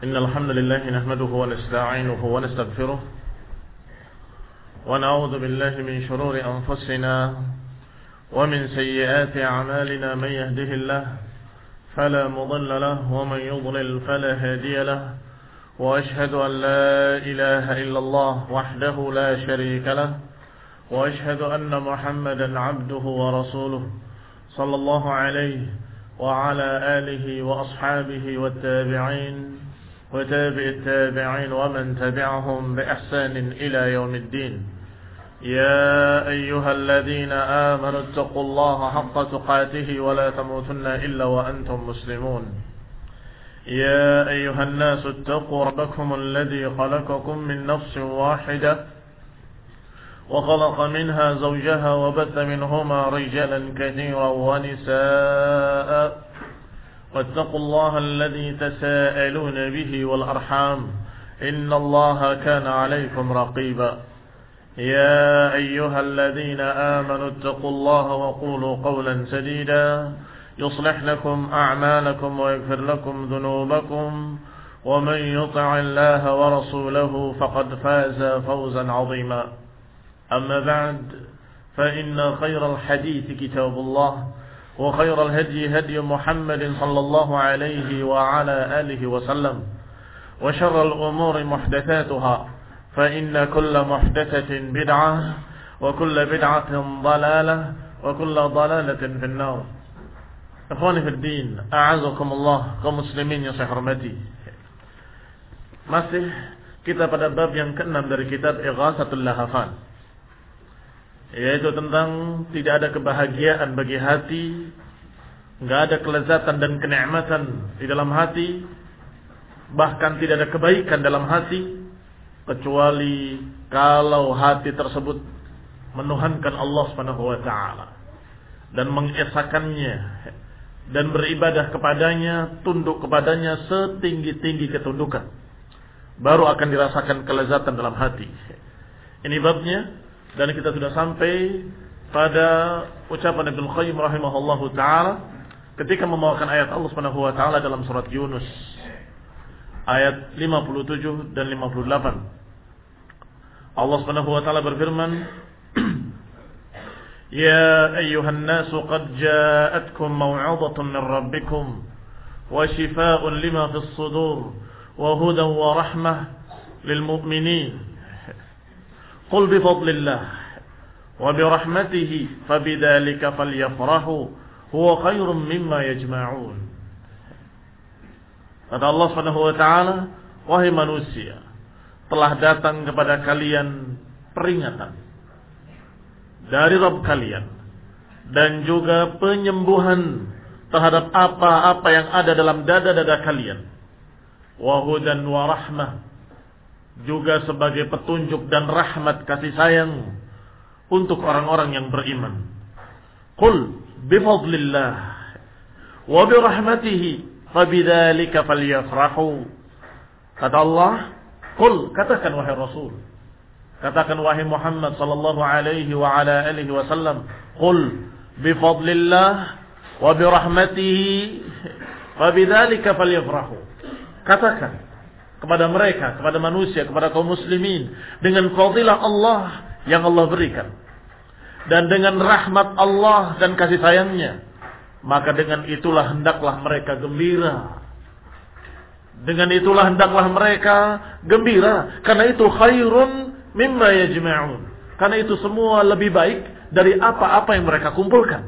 إن الحمد لله نحمده ونستعينه ونستغفره ونعوذ بالله من شرور أنفسنا ومن سيئات أعمالنا. من يهده الله فلا مضل له ومن يضلل فلا هادي له وأشهد أن لا إله إلا الله وحده لا شريك له وأشهد أن محمدا عبده ورسوله صلى الله عليه وعلى آله وأصحابه والتابعين وتابع التابعين ومن تبعهم بإحسان إلى يوم الدين. يا أيها الذين آمنوا اتقوا الله حق تقاته ولا تموتن إلا وأنتم مسلمون. يا أيها الناس اتقوا ربكم الذي خلقكم من نفس واحدة وخلق منها زوجها وبث منهما رجالا كثيرا ونساء واتقوا الله الذي تساءلون به والأرحام إن الله كان عليكم رقيبا. يا أيها الذين آمنوا اتقوا الله وقولوا قولا سديدا يصلح لكم أعمالكم ويغفر لكم ذنوبكم ومن يطع الله ورسوله فقد فاز فوزا عظيما. أما بعد فإن خير الحديث كتاب الله وخير الهدي هدي محمد صلى الله عليه وعلى آله وسلم وشر الأمور محدثاتها فإن كل محدثة بدعة وكل بدعة ضلالة وكل ضلالة في النار. Ikhwani fi din, a'azakumullah, kaum muslimin yang saya hormati. Masih kita pada bab yang ke-6 dari kitab Ighatsatul Lahafan, yaitu tentang tidak ada kebahagiaan bagi hati, enggak ada kelezatan dan kenikmatan di dalam hati, bahkan tidak ada kebaikan dalam hati kecuali kalau hati tersebut menuhankan Allah Subhanahu wa taala dan mengesakannya dan beribadah kepadanya, tunduk kepadanya setinggi-tinggi ketundukan, baru akan dirasakan kelezatan dalam hati. Ini babnya. Dan kita sudah sampai pada ucapan Ibnu Qayyim rahimahullahu taala ketika membawakan ayat Allah Subhanahu wa taala dalam surat Yunus ayat 57 dan 58. Allah Subhanahu wa taala berfirman, "Ya ayyuhan nasu qad ja'atkum maw'izatun min rabbikum wa shifaa'un lima fis sudur wa hudan wa rahmah lil mu'minin." قل بفضل الله وبرحمته فبذلك فليفرحوا هو خير مما يجمعون. Kata Allah Subhanahu wa taala, wahai manusia, telah datang kepada kalian peringatan dari Rabb kalian dan juga penyembuhan terhadap apa-apa yang ada dalam dada-dada kalian. Wa hudan wa rahmah, juga sebagai petunjuk dan rahmat kasih sayang untuk orang-orang yang beriman. Qul bifadlillah wa birahmatihi fabidzalika falyafrahu. Kata Allah, qul, katakan wahai Rasul, katakan wahai Muhammad sallallahu alaihi wa ala alihi wasallam, qul bifadlillah wa birahmatihi fabidzalika falyafrahu. Katakan kepada mereka, kepada manusia, kepada kaum muslimin, dengan fadilah Allah yang Allah berikan dan dengan rahmat Allah dan kasih sayangnya, maka dengan itulah hendaklah mereka gembira. Dengan itulah hendaklah mereka gembira, karena itu khairun mimma yajma'un, karena itu semua lebih baik dari apa-apa yang mereka kumpulkan.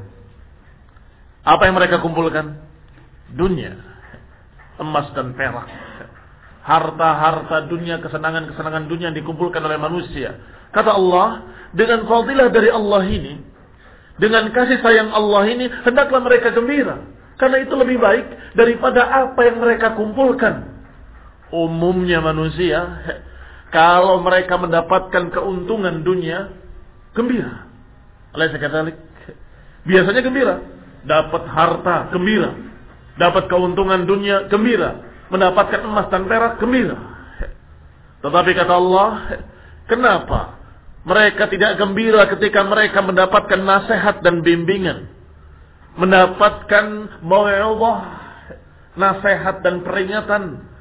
Apa yang mereka kumpulkan? Dunia, emas dan perak, harta-harta dunia, kesenangan-kesenangan dunia yang dikumpulkan oleh manusia. Kata Allah, dengan fadilah dari Allah ini, dengan kasih sayang Allah ini, hendaklah mereka gembira, karena itu lebih baik daripada apa yang mereka kumpulkan. Umumnya manusia, kalau mereka mendapatkan keuntungan dunia, gembira. Alaysa kadzalik? Biasanya gembira, dapat harta, gembira, dapat keuntungan dunia, gembira, mendapatkan emas dan perak, gembira. Tetapi kata Allah, kenapa mereka tidak gembira ketika mereka mendapatkan nasihat dan bimbingan, mendapatkan mau'izah, nasihat dan peringatan,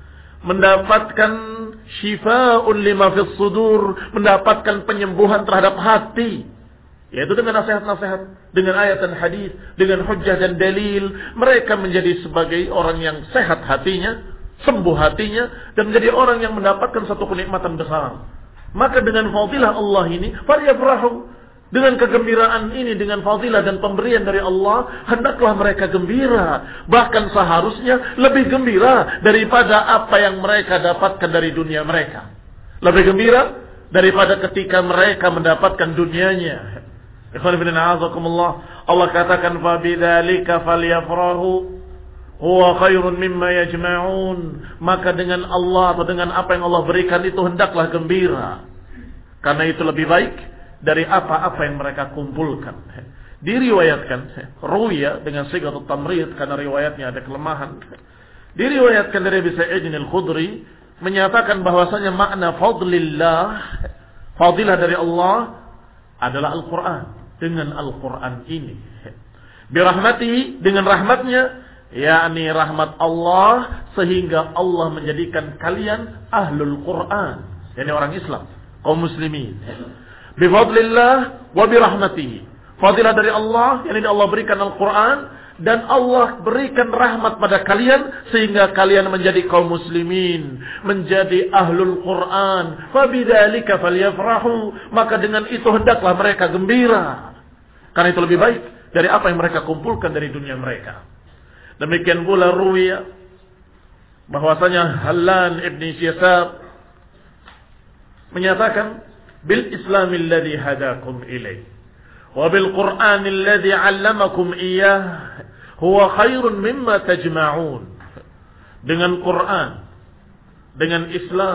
mendapatkan syifa'un lima fis sudur, mendapatkan penyembuhan terhadap hati, yaitu dengan nasihat-nasihat, dengan ayat dan hadis, dengan hujjah dan dalil. Mereka menjadi sebagai orang yang sehat hatinya, sembuh hatinya, dan menjadi orang yang mendapatkan satu kenikmatan besar. Maka dengan fadilah Allah ini, falyafrahu, dengan kegembiraan ini, dengan fadilah dan pemberian dari Allah, hendaklah mereka gembira. Bahkan seharusnya lebih gembira daripada apa yang mereka dapatkan dari dunia mereka. Lebih gembira daripada ketika mereka mendapatkan dunianya. Ikhwan fillah, azakumullah. Allah katakan, fabidzalika falyafrahu huwa khairun mimma yajma'un. Maka dengan Allah atau dengan apa yang Allah berikan itu hendaklah gembira, karena itu lebih baik dari apa-apa yang mereka kumpulkan. Diriwayatkan, ruya dengan sigatul tamrid karena riwayatnya ada kelemahan. Diriwayatkan dari Abi Sa'id al-Khudri menyatakan bahwasanya makna fadlillah, fadilah dari Allah adalah Al-Qur'an. Dengan Al-Qur'an ini, birahmatihi, dengan rahmatnya, yakni rahmat Allah, sehingga Allah menjadikan kalian ahlul Qur'an, yakni orang Islam, kaum muslimin. Bifadlillah wa birahmatihi, fadilah dari Allah, yakni Allah berikan Al-Quran, dan Allah berikan rahmat pada kalian sehingga kalian menjadi kaum muslimin, menjadi ahlul Quran. Fabidzalika falyafrahu, maka dengan itu hendaklah mereka gembira, karena itu lebih baik dari apa yang mereka kumpulkan dari dunia mereka. Demikian pula ruwiya bahwasanya Hallan ibn Yasar menyatakan, bil islamil ladzi hadakum ilaih wa bil qur'anil ladzi 'allamakum iyyah huwa khairun mimma tajma'un. Dengan Quran, dengan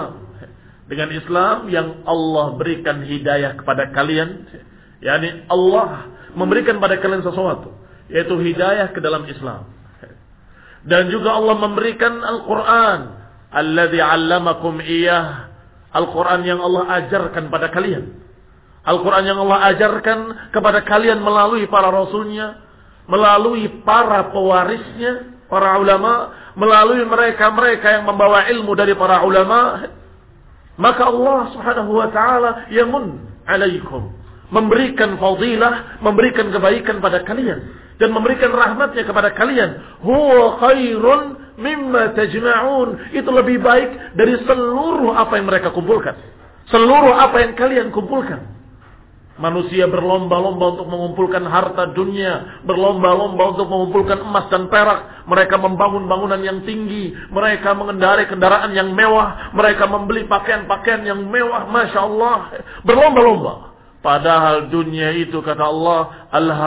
Islam yang Allah berikan hidayah kepada kalian, yakni Allah memberikan pada kalian sesuatu, yaitu hidayah ke dalam Islam. Dan juga Allah memberikan Al-Quran alladzi 'allamakum iyyah, Al-Quran yang Allah ajarkan pada kalian, Al-Quran yang Allah ajarkan kepada kalian melalui para rasulnya, melalui para pewarisnya, para ulama, melalui mereka-mereka yang membawa ilmu dari para ulama. Maka Allah subhanahu wa ta'ala yamun alaikum, memberikan fadilah, memberikan kebaikan pada kalian, dan memberikan rahmatnya kepada kalian. Huwa khairun mimma tajma'un, itu lebih baik dari seluruh apa yang mereka kumpulkan, seluruh apa yang kalian kumpulkan. Manusia berlomba-lomba untuk mengumpulkan harta dunia, berlomba-lomba untuk mengumpulkan emas dan perak. Mereka membangun bangunan yang tinggi, mereka mengendarai kendaraan yang mewah, mereka membeli pakaian-pakaian yang mewah, Masya Allah, berlomba-lomba. Padahal dunia itu, kata Allah,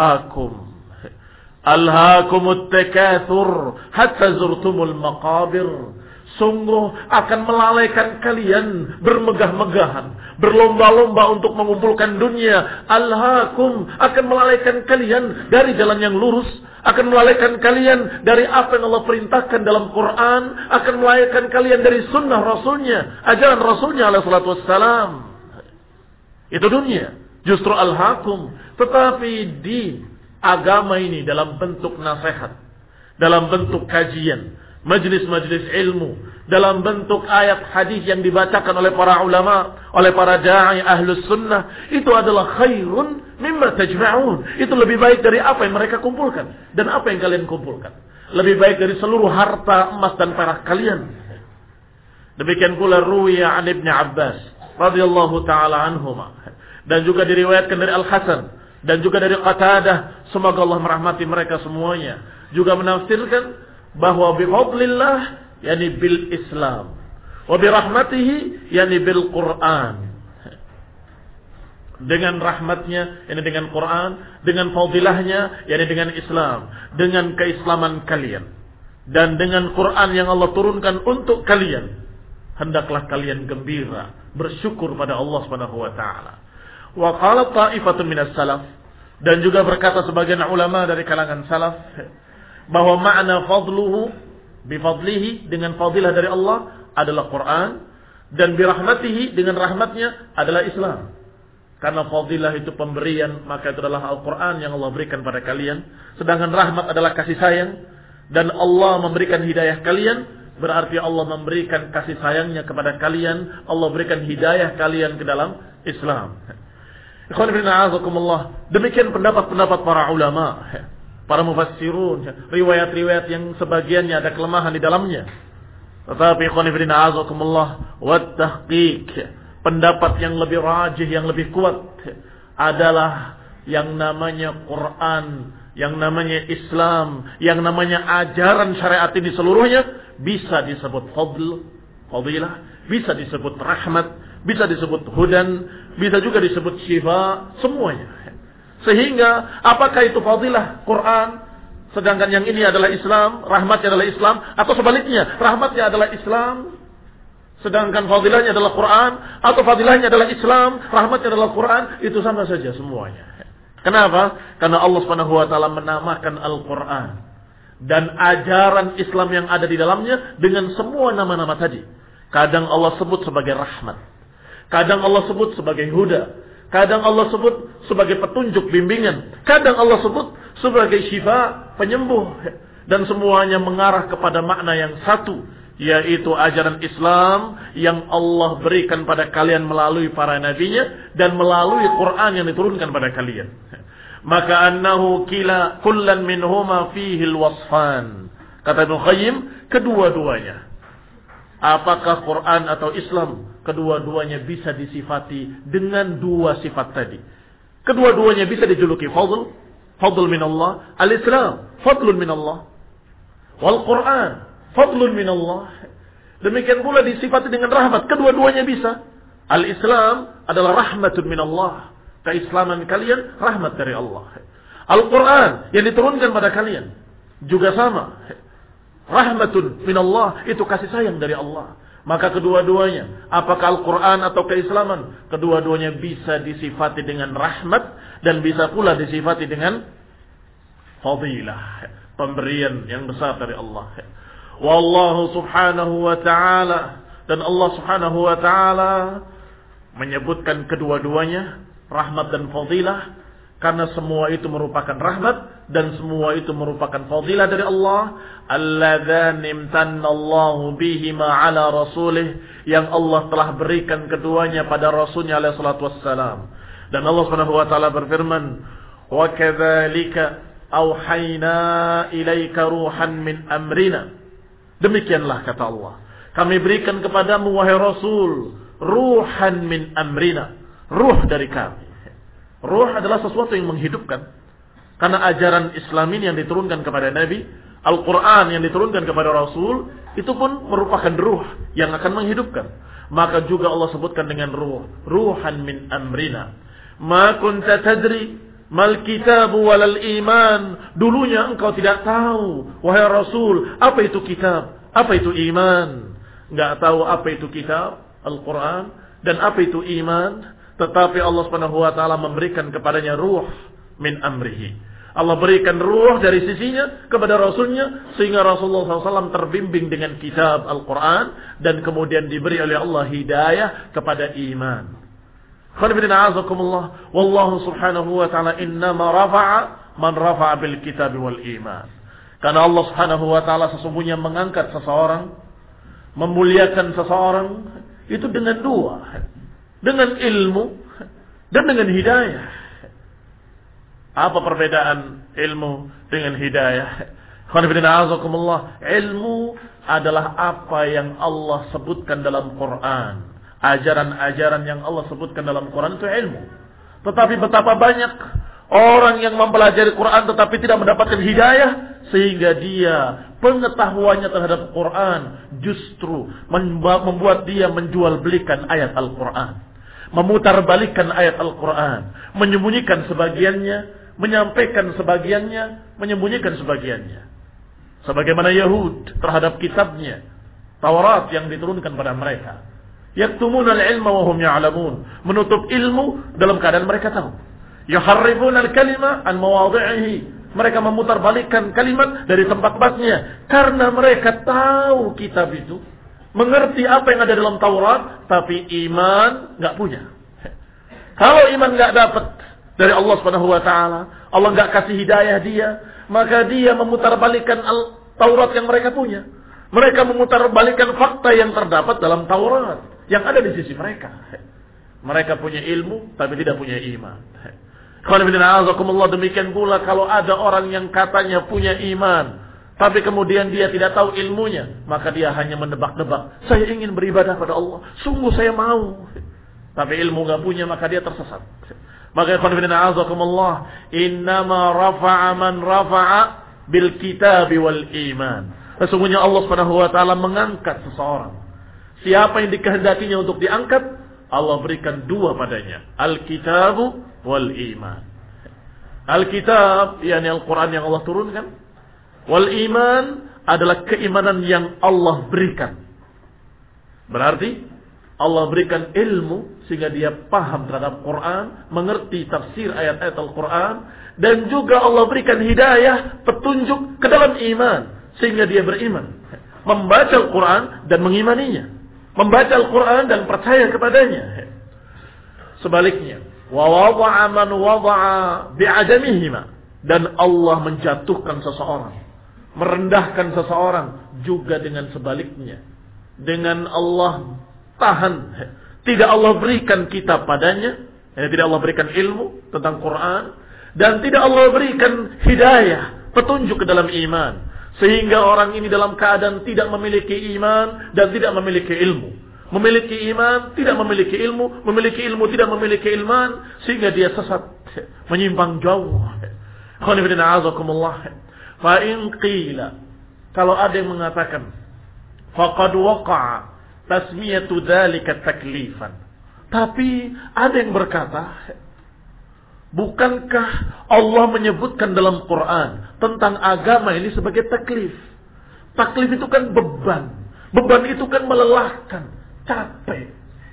alhaakumut takatsur hatta zurtumul maqabir. Sungguh akan melalaikan kalian bermegah-megahan, berlomba-lomba untuk mengumpulkan dunia. Alhaakum, akan melalaikan kalian dari jalan yang lurus, akan melalaikan kalian dari apa yang Allah perintahkan dalam Quran, akan melalaikan kalian dari sunnah Rasulnya, ajaran Rasulnya alaihi salatu wassalam. Itu dunia, justru alhaakum. Tetapi di agama ini dalam bentuk nasihat, dalam bentuk kajian, majlis-majlis ilmu, dalam bentuk ayat hadis yang dibacakan oleh para ulama, oleh para da'i ahlus sunnah, itu adalah khairun mimma tajma'un. Itu lebih baik dari apa yang mereka kumpulkan. Dan apa yang kalian kumpulkan lebih baik dari seluruh harta emas dan perak kalian. Demikian pula ruwiya an Ibn Abbas radhiyallahu taala anhuma, dan juga diriwayatkan dari Al-Hasan dan juga dari Qatadah, semoga Allah merahmati mereka semuanya, juga menafsirkan bahwa bifadlillah yani bil Islam, wa birahmatihi yani bil Quran. Dengan rahmatnya yani dengan Quran, dengan fadilahnya yani dengan Islam, dengan keislaman kalian, dan dengan Quran yang Allah turunkan untuk kalian, hendaklah kalian gembira, bersyukur pada Allah Subhanahu wa taala. Wa qala ta'ifatun minas salaf, dan juga berkata sebagian ulama dari kalangan salaf, bahwa makna fadluhu bifadlihi, dengan fadilah dari Allah adalah Quran, dan birahmatihi, dengan rahmatnya adalah Islam. Karena fadilah itu pemberian, maka itu adalah Al-Quran yang Allah berikan pada kalian. Sedangkan rahmat adalah kasih sayang, dan Allah memberikan hidayah kalian, berarti Allah memberikan kasih sayangnya kepada kalian, Allah berikan hidayah kalian ke dalam Islam. Ikhwan fillah, azakumullah. Demikian pendapat-pendapat para ulama, para mufassirun, riwayat-riwayat yang sebagiannya ada kelemahan di dalamnya. Tetapi ikhwan fillah, azakumullah, wat tahqiq, pendapat yang lebih rajih, yang lebih kuat adalah yang namanya Quran, yang namanya Islam, yang namanya ajaran syariat ini seluruhnya bisa disebut fadilah, bisa disebut rahmat, bisa disebut hudan, bisa juga disebut syifa, semuanya. Sehingga apakah itu fadilah Quran, sedangkan yang ini adalah Islam, rahmatnya adalah Islam, atau sebaliknya, rahmatnya adalah Islam, sedangkan fadilahnya adalah Quran, atau fadilahnya adalah Islam, rahmatnya adalah Quran, itu sama saja semuanya. Kenapa? Karena Allah Subhanahu wa taala menamakan Al-Qur'an dan ajaran Islam yang ada di dalamnya dengan semua nama-nama tadi. Kadang Allah sebut sebagai rahmat, kadang Allah sebut sebagai huda, kadang Allah sebut sebagai petunjuk bimbingan, kadang Allah sebut sebagai syifa, penyembuh, dan semuanya mengarah kepada makna yang satu, yaitu ajaran Islam yang Allah berikan pada kalian melalui para nabinya dan melalui Quran yang diturunkan pada kalian. Maka annahu kila kullan minhuma fihi alwasfan. Kata Ibnu Qayyim, kedua-duanya, apakah Quran atau Islam, kedua-duanya bisa disifati dengan dua sifat tadi. Kedua-duanya bisa dijuluki fadl min Allah, al-Islam fadlun min Allah, wal Quran fadlun min Allah. Demikian pula disifati dengan rahmat, kedua-duanya bisa. Al-Islam adalah rahmatun min Allah, keislaman kalian rahmat dari Allah. Al-Quran yang diturunkan pada kalian juga sama, rahmatun min Allah, itu kasih sayang dari Allah. Maka kedua-duanya, apakah Al-Quran atau keislaman, kedua-duanya bisa disifati dengan rahmat dan bisa pula disifati dengan fadilah, pemberian yang besar dari Allah. Wallahu subhanahu wa ta'ala, dan Allah subhanahu wa ta'ala menyebutkan kedua-duanya rahmat dan fadilah karena semua itu merupakan rahmat dan semua itu merupakan fadilah dari Allah. Alladzani imtanna Allahu bihima ala rasulih, yang Allah telah berikan keduanya pada rasulnya alaihi salatu wassalam. Dan Allah Subhanahu wa taala berfirman, "Wa kadzalika auhayna ilaika ruhan min amrina." Demikianlah kata Allah, kami berikan kepadamu wahai Rasul ruhan min amrina, ruh dari kami. Ruh adalah sesuatu yang menghidupkan. Karena ajaran Islam ini yang diturunkan kepada Nabi, Al-Quran yang diturunkan kepada Rasul, itu pun merupakan ruh yang akan menghidupkan. Maka juga Allah sebutkan dengan ruh, ruhan min amrina. Ma kunta tadri mal kitabu walal iman. Dulunya engkau tidak tahu, wahai Rasul, apa itu kitab, apa itu iman. Enggak tahu apa itu kitab, Al-Quran, dan apa itu iman. Tetapi Allah Subhanahu wa taala memberikan kepadanya ruh min amrihi. Allah berikan ruh dari sisinya kepada Rasulnya, sehingga Rasulullah SAW terbimbing dengan kitab Al-Quran dan kemudian diberi oleh Allah hidayah kepada iman. Wallahu subhanahu wa ta'ala innama rafa'a man rafa'a bil kitab wal iman. Karena Allah Subhanahu wa ta'ala sesungguhnya mengangkat seseorang, memuliakan seseorang itu dengan dua, dengan ilmu dan dengan hidayah. Apa perbedaan ilmu dengan hidayah? Ilmu adalah apa yang Allah sebutkan dalam Quran. Ajaran-ajaran yang Allah sebutkan dalam Quran itu ilmu. Tetapi betapa banyak orang yang mempelajari Quran tetapi tidak mendapatkan hidayah, sehingga dia pengetahuannya terhadap Quran justru membuat dia menjual belikan ayat Al-Quran, memutarbalikkan ayat Al-Quran, menyembunyikan sebagiannya, menyampaikan sebagiannya, menyembunyikan sebagiannya. Sebagaimana Yahud terhadap kitabnya Taurat yang diturunkan pada mereka, yaktumunal ilma wa hum ya'lamun, menutup ilmu dalam keadaan mereka tahu. Yuharrifuna al-kalima an mawadhi'ihi, mereka memutarbalikkan kalimat dari tempat-tempatnya karena mereka tahu kitab itu, mengerti apa yang ada dalam Taurat, tapi iman enggak punya. Kalau iman enggak dapat dari Allah Subhanahu wa taala, Allah enggak kasih hidayah dia, maka dia memutarbalikkan Taurat yang mereka punya. Mereka memutarbalikkan fakta yang terdapat dalam Taurat yang ada di sisi mereka. Mereka punya ilmu tapi tidak punya iman. Demikian pula kalau ada orang yang katanya punya iman tapi kemudian dia tidak tahu ilmunya, maka dia hanya menebak-nebak. Saya ingin beribadah pada Allah, sungguh saya mau. Tapi ilmu gak punya, maka dia tersesat. Maka innama rafa'a man rafa'a bil kitabi wal iman. Sesungguhnya Allah Subhanahu wa taala mengangkat seseorang. Siapa yang dikehendakinya untuk diangkat, Allah berikan dua padanya, al-kitabu wal iman. Al-kitab yakni Al-Qur'an yang Allah turunkan, wal iman adalah keimanan yang Allah berikan. Berarti Allah berikan ilmu sehingga dia paham terhadap Quran, mengerti tafsir ayat-ayat Al-Quran, dan juga Allah berikan hidayah, petunjuk ke dalam iman sehingga dia beriman, membaca Al-Quran dan mengimaninya, membaca Al-Quran dan percaya kepadanya. Sebaliknya, wa wada'a man wada'a bi'adamihima, dan Allah menjatuhkan seseorang, merendahkan seseorang juga dengan sebaliknya. Dengan Allah tahan, tidak Allah berikan kitab padanya, tidak Allah berikan ilmu tentang Quran, dan tidak Allah berikan hidayah, petunjuk ke dalam iman, sehingga orang ini dalam keadaan tidak memiliki iman dan tidak memiliki ilmu. Memiliki iman, tidak memiliki ilmu, memiliki ilmu, tidak memiliki ilman, sehingga dia sesat, menyimpang jauh. Fa in qila, kalau ada yang mengatakan faqad waqa'a tasmiyatu dzalika taklifan. Tapi ada yang berkata, bukankah Allah menyebutkan dalam Quran tentang agama ini sebagai taklif? Taklif itu kan beban. Beban itu kan melelahkan, capek.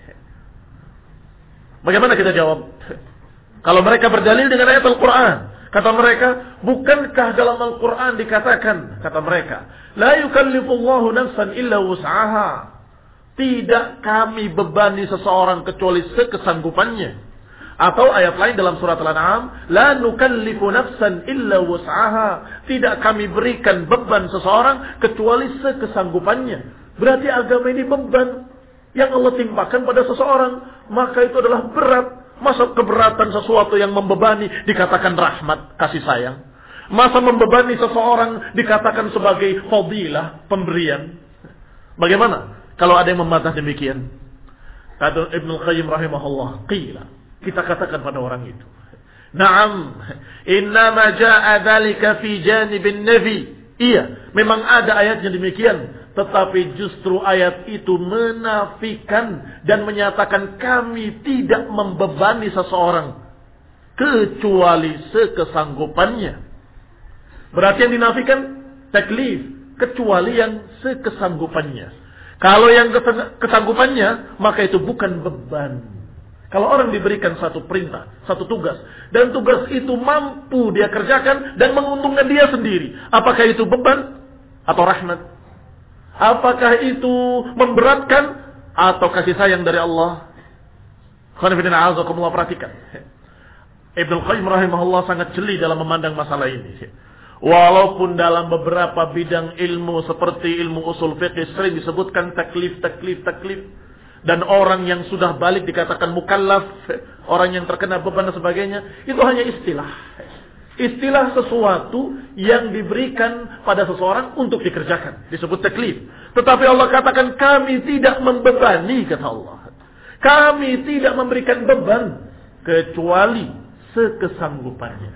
Bagaimana kita jawab? Kalau mereka berdalil dengan ayat Al-Quran, kata mereka, bukankah dalam Al-Quran dikatakan, kata mereka, la yukallifullahu nafsan illa wus'aha. Tidak kami bebani seseorang kecuali sekesanggupannya. Atau ayat lain dalam surat Al-An'am, la nukallifu nafsan illa wus'aha. Tidak kami berikan beban seseorang kecuali sekesanggupannya. Berarti agama ini beban yang Allah timpakan pada seseorang, maka itu adalah berat. Masa keberatan sesuatu yang membebani dikatakan rahmat, kasih sayang? Masa membebani seseorang dikatakan sebagai fadilah, pemberian? Bagaimana kalau ada yang membantah demikian? Kata Ibnu Qayyim rahimahullah, qila, kita katakan pada orang itu, na'am, innama ja'a dzalika fi janibin nafi. Iya, memang ada ayatnya demikian, tetapi justru ayat itu menafikan dan menyatakan kami tidak membebani seseorang kecuali sekesanggupannya. Berarti yang dinafikan taklif, kecuali yang sekesanggupannya. Kalau yang kesanggupannya, maka itu bukan beban. Kalau orang diberikan satu perintah, satu tugas, dan tugas itu mampu dia kerjakan dan menguntungkan dia sendiri, apakah itu beban atau rahmat? Apakah itu memberatkan atau kasih sayang dari Allah? Perhatikan. Ibnu Qayyim rahimahullah sangat jeli dalam memandang masalah ini. Walaupun dalam beberapa bidang ilmu seperti ilmu usul fiqh sering disebutkan taklif. Dan orang yang sudah balik dikatakan mukallaf, orang yang terkena beban dan sebagainya, itu hanya istilah. Istilah sesuatu yang diberikan pada seseorang untuk dikerjakan, disebut taklif. Tetapi Allah katakan kami tidak membebani, kata Allah. Kami tidak memberikan beban kecuali sekesanggupannya.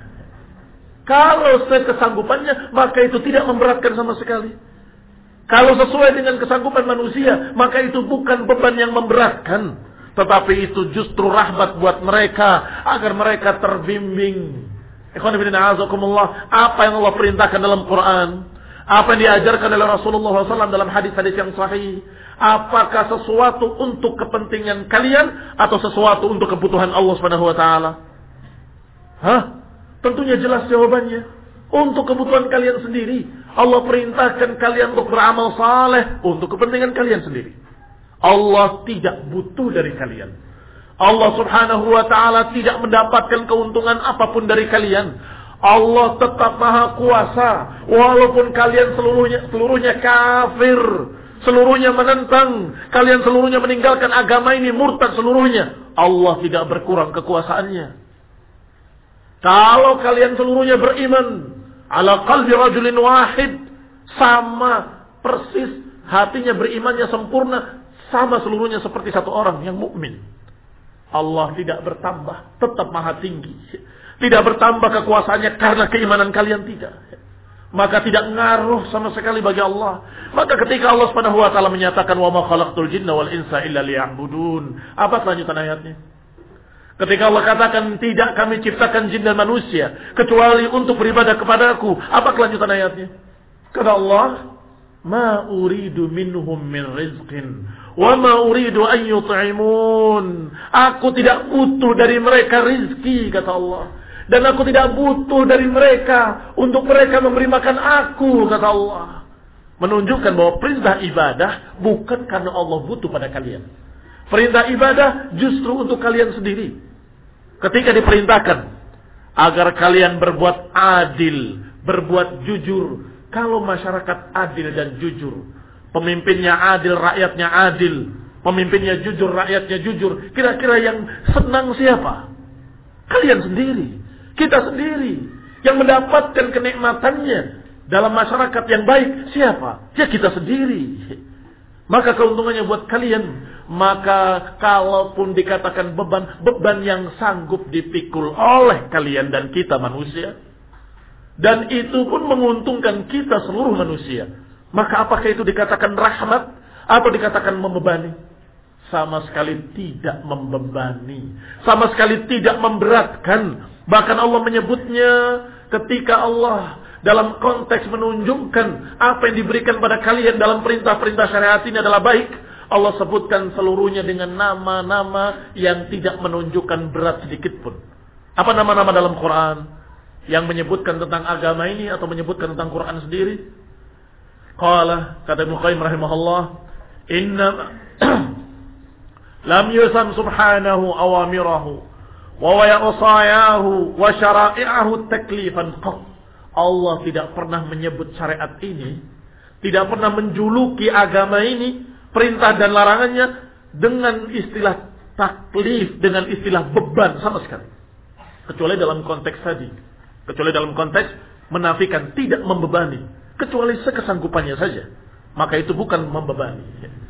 Kalau sekesanggupannya, maka itu tidak memberatkan sama sekali. Kalau sesuai dengan kesanggupan manusia, maka itu bukan beban yang memberatkan, tetapi itu justru rahmat buat mereka agar mereka terbimbing. Ikhwan fillah, apa yang Allah perintahkan dalam Quran, apa yang diajarkan oleh Rasulullah SAW dalam hadis-hadis yang sahih, apakah sesuatu untuk kepentingan kalian atau sesuatu untuk kebutuhan Allah Subhanahu wa taala? Tentunya jelas jawabannya. Untuk kebutuhan kalian sendiri. Allah perintahkan kalian untuk beramal saleh untuk kepentingan kalian sendiri. Allah tidak butuh dari kalian. Allah Subhanahu wa taala tidak mendapatkan keuntungan apapun dari kalian. Allah tetap maha kuasa. Walaupun kalian seluruhnya kafir, seluruhnya menentang, kalian seluruhnya meninggalkan agama ini, murtad seluruhnya, Allah tidak berkurang kekuasaannya. Kalau kalian seluruhnya beriman, ala qalbi rajulin wahid, sama persis hatinya berimannya sempurna, sama seluruhnya seperti satu orang yang mukmin. Allah tidak bertambah, tetap maha tinggi. Tidak bertambah kekuasaannya karena keimanan kalian, tidak. Maka tidak ngaruh sama sekali bagi Allah. Maka ketika Allah Subhanahu wa taala menyatakan wa ma khalaqtul jinna wal insa illa liya'budun, apa kelanjutan ayatnya? Ketika Allah katakan tidak kami ciptakan jin dan manusia kecuali untuk beribadah kepadaku, apa kelanjutan ayatnya? Kata Allah, ma uridu minhum min rizqin wa ma uridu an yut'imun. Aku tidak butuh dari mereka rizki, kata Allah. Dan aku tidak butuh dari mereka untuk mereka memberi makan aku, kata Allah. Menunjukkan bahwa perintah ibadah bukan karena Allah butuh pada kalian. Perintah ibadah justru untuk kalian sendiri. Ketika diperintahkan agar kalian berbuat adil, berbuat jujur. Kalau masyarakat adil dan jujur, pemimpinnya adil, rakyatnya adil, pemimpinnya jujur, rakyatnya jujur, kira-kira yang senang siapa? Kalian sendiri. Kita sendiri yang mendapatkan kenikmatannya dalam masyarakat yang baik. Siapa? Ya kita sendiri. Maka keuntungannya buat kalian. Maka kalaupun dikatakan beban yang sanggup dipikul oleh kalian dan kita manusia, dan itu pun menguntungkan kita seluruh manusia, maka apakah itu dikatakan rahmat atau dikatakan membebani? Sama sekali tidak membebani, sama sekali tidak memberatkan. Bahkan Allah menyebutnya ketika Allah dalam konteks menunjukkan apa yang diberikan pada kalian dalam perintah-perintah syariat ini adalah baik. Allah sebutkan seluruhnya dengan nama-nama yang tidak menunjukkan berat sedikit pun. Apa nama-nama dalam Quran yang menyebutkan tentang agama ini atau menyebutkan tentang Quran sendiri? Qala, kata Ibnu Qayyim rahimahullah, inna lam yusam subhanahu awamirahu wa wasayahu wa syara'i'ahu taklifan qat. Allah tidak pernah menyebut syariat ini, tidak pernah menjuluki agama ini, perintah dan larangannya dengan istilah taklif, dengan istilah beban sama sekali. Kecuali dalam konteks tadi, kecuali dalam konteks menafikan, tidak membebani, kecuali sekesanggupannya saja, maka itu bukan membebani.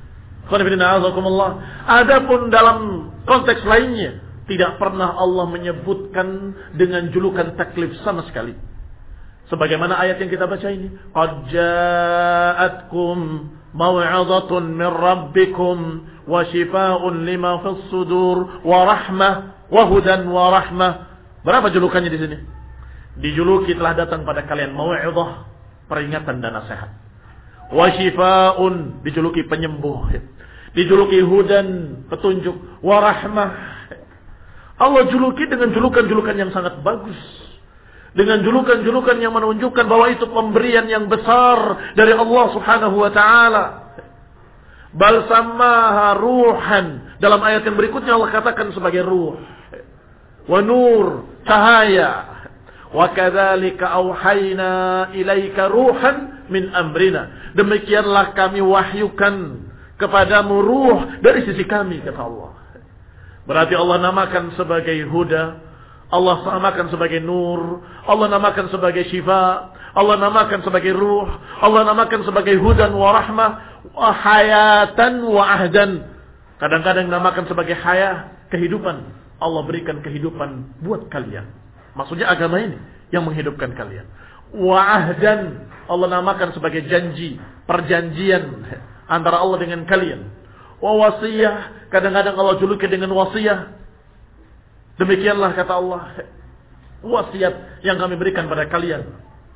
Adapun dalam konteks lainnya, tidak pernah Allah menyebutkan dengan julukan taklif sama sekali. Sebagaimana ayat yang kita baca ini, qad ja'atkum maw'izatun min rabbikum wa shifaa'un lima fis sudur wa rahmah wa hudan wa rahmah. Berapa julukannya di sini? Dijuluki telah datang pada kalian mau'izah, peringatan dan nasihat. Wa shifaa'un, dijuluki penyembuh. Dijuluki hudan, petunjuk. Wa rahmah, Allah juluki dengan julukan-julukan yang sangat bagus. Dengan julukan-julukan yang menunjukkan bahwa itu pemberian yang besar dari Allah subhanahu wa ta'ala. Bal sammaha ruhan. Dalam ayat yang berikutnya Allah katakan sebagai ruh. Wa nur, cahaya. Wa kadzalika auhayna ilaika ruhan min amrina. Demikianlah kami wahyukan kepadamu ruh dari sisi kami, kata Allah. Berarti Allah namakan sebagai huda, Allah namakan sebagai nur, Allah namakan sebagai syifa, Allah namakan sebagai ruh, Allah namakan sebagai hudan wa rahmah, wa hayatan wa ahdan. Kadang-kadang namakan sebagai hayah, kehidupan. Allah berikan kehidupan buat kalian. Maksudnya agama ini yang menghidupkan kalian. Wa ahdan, Allah namakan sebagai janji, perjanjian antara Allah dengan kalian. Wa wasiyah, kadang-kadang Allah juluki dengan wasiyah. Demikianlah kata Allah, wasiat yang kami berikan pada kalian.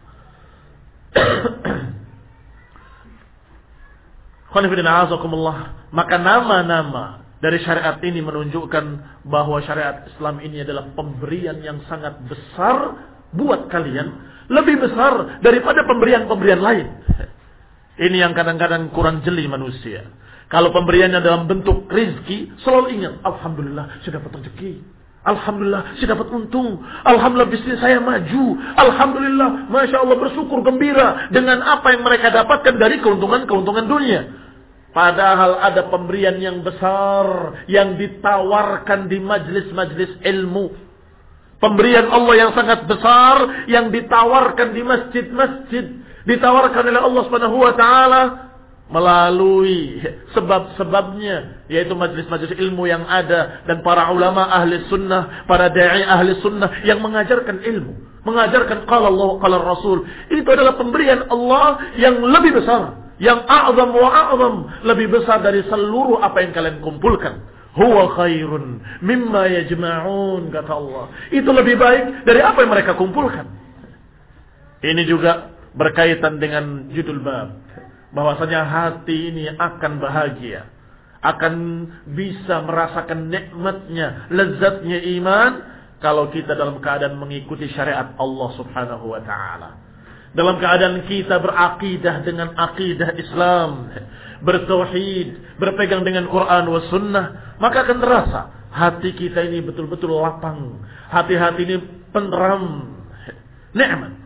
Maka nama-nama dari syariat ini menunjukkan bahwa syariat Islam ini adalah pemberian yang sangat besar buat kalian, lebih besar daripada pemberian-pemberian lain. Ini yang kadang-kadang kurang jeli manusia. Kalau pemberiannya dalam bentuk rizki, selalu ingat, alhamdulillah sudah dapat rezeki. Alhamdulillah, saya dapat untung. Alhamdulillah, bisnis saya maju. Alhamdulillah, Masya Allah, bersyukur gembira dengan apa yang mereka dapatkan dari keuntungan dunia. Padahal ada pemberian yang besar yang ditawarkan di majlis-majlis ilmu. Pemberian Allah yang sangat besar yang ditawarkan di masjid-masjid. Ditawarkan oleh Allah Subhanahu wa taala melalui sebab-sebabnya, yaitu majlis-majlis ilmu yang ada dan para ulama ahli sunnah, para da'i ahli sunnah yang mengajarkan ilmu, mengajarkan qala Allah qala Rasul. Itu adalah pemberian Allah yang lebih besar, yang a'zam wa a'zam, lebih besar dari seluruh apa yang kalian kumpulkan. Huwa khairun mimma yajma'un, kata Allah. Itu lebih baik dari apa yang mereka kumpulkan. Ini juga berkaitan dengan judul bab, bahwasanya hati ini akan bahagia, akan bisa merasakan nikmatnya, lezatnya iman kalau kita dalam keadaan mengikuti syariat Allah Subhanahu wa taala. Dalam keadaan kita berakidah dengan akidah Islam, bertauhid, berpegang dengan Quran wa sunnah, maka akan terasa hati kita ini betul-betul lapang, hati-hati ini penteram, nikmat.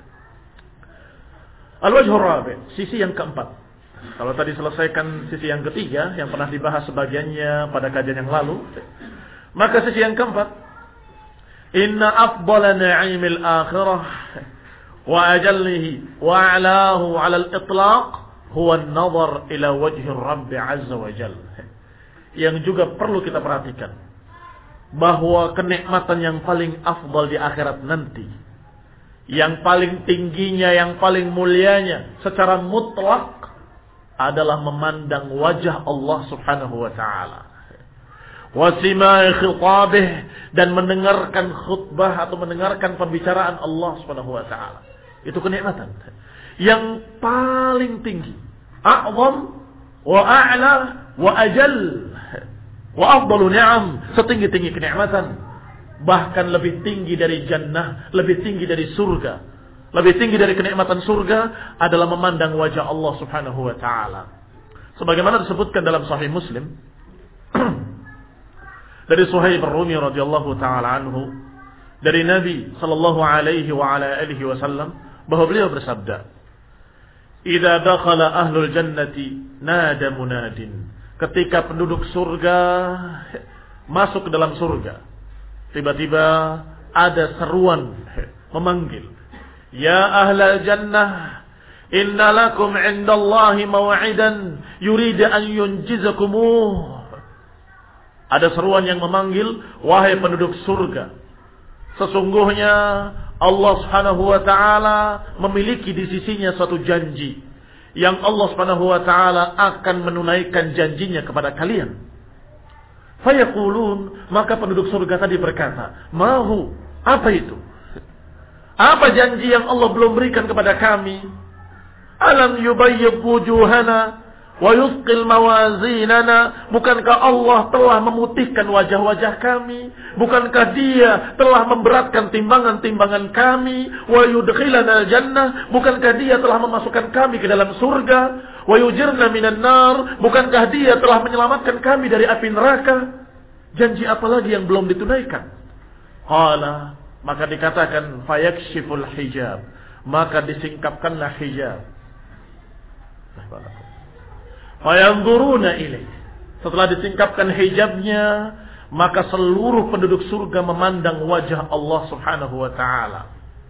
Al-wajhur rabi', sisi yang keempat. Kalau tadi selesaikan sisi yang ketiga yang pernah dibahas sebagiannya pada kajian yang lalu, maka sisi yang keempat, inna afdala na'imil akhirah wa ajallihi wa a'lahu 'ala al-itlaq huwa an-nazar ila wajhi Rabb 'azza wa jalla. Yang juga perlu kita perhatikan, bahwa kenikmatan yang paling afdal di akhirat nanti, yang paling tingginya, yang paling mulianya secara mutlak adalah memandang wajah Allah Subhanahu wa taala. Wa sima'i khitabih, dan mendengarkan khutbah atau mendengarkan pembicaraan Allah Subhanahu wa taala. Itu kenikmatan yang paling tinggi, a'zam wa a'la wa ajal wa afdalu ni'am, setinggi-tinggi kenikmatan. Bahkan lebih tinggi dari jannah, lebih tinggi dari surga, lebih tinggi dari kenikmatan surga adalah memandang wajah Allah Subhanahu wa taala. Sebagaimana disebutkan dalam Sahih Muslim dari Suhaib ar-Rumi radhiyallahu taala anhu, dari Nabi sallallahu alaihi wa ala alihi wasallam, bahwa beliau bersabda, "Idza dakhala ahlul jannati nada munadin." Ketika penduduk surga masuk ke dalam surga, tiba-tiba ada seruan memanggil, "Ya ahlal jannah, inna lakum 'indallahi maw'idan yurid an yunjizakumuh." Ada seruan yang memanggil, wahai penduduk surga, sesungguhnya Allah Subhanahu wa taala memiliki di sisinya suatu janji yang Allah Subhanahu wa taala akan menunaikan janjinya kepada kalian. Fayaqulun, maka penduduk surga tadi berkata, "Mahu, apa itu? Apa janji yang Allah belum berikan kepada kami? Alam yubayyib wujuhana wa yusqil mawazinana." Bukankah Allah telah memutihkan wajah-wajah kami? Bukankah Dia telah memberatkan timbangan-timbangan kami? Wa yudkhilana jannah, bukankah Dia telah memasukkan kami ke dalam surga? Wa yujirna minan nar, bukankah Dia telah menyelamatkan kami dari api neraka? Janji apa lagi yang belum ditunaikan? Qala, maka dikatakan, fayakshiful hijab, maka disingkapkanlah hijab. Fayanzuruna ilaih, setelah disingkapkan hijabnya, maka seluruh penduduk surga memandang wajah Allah Subhanahu wa taala.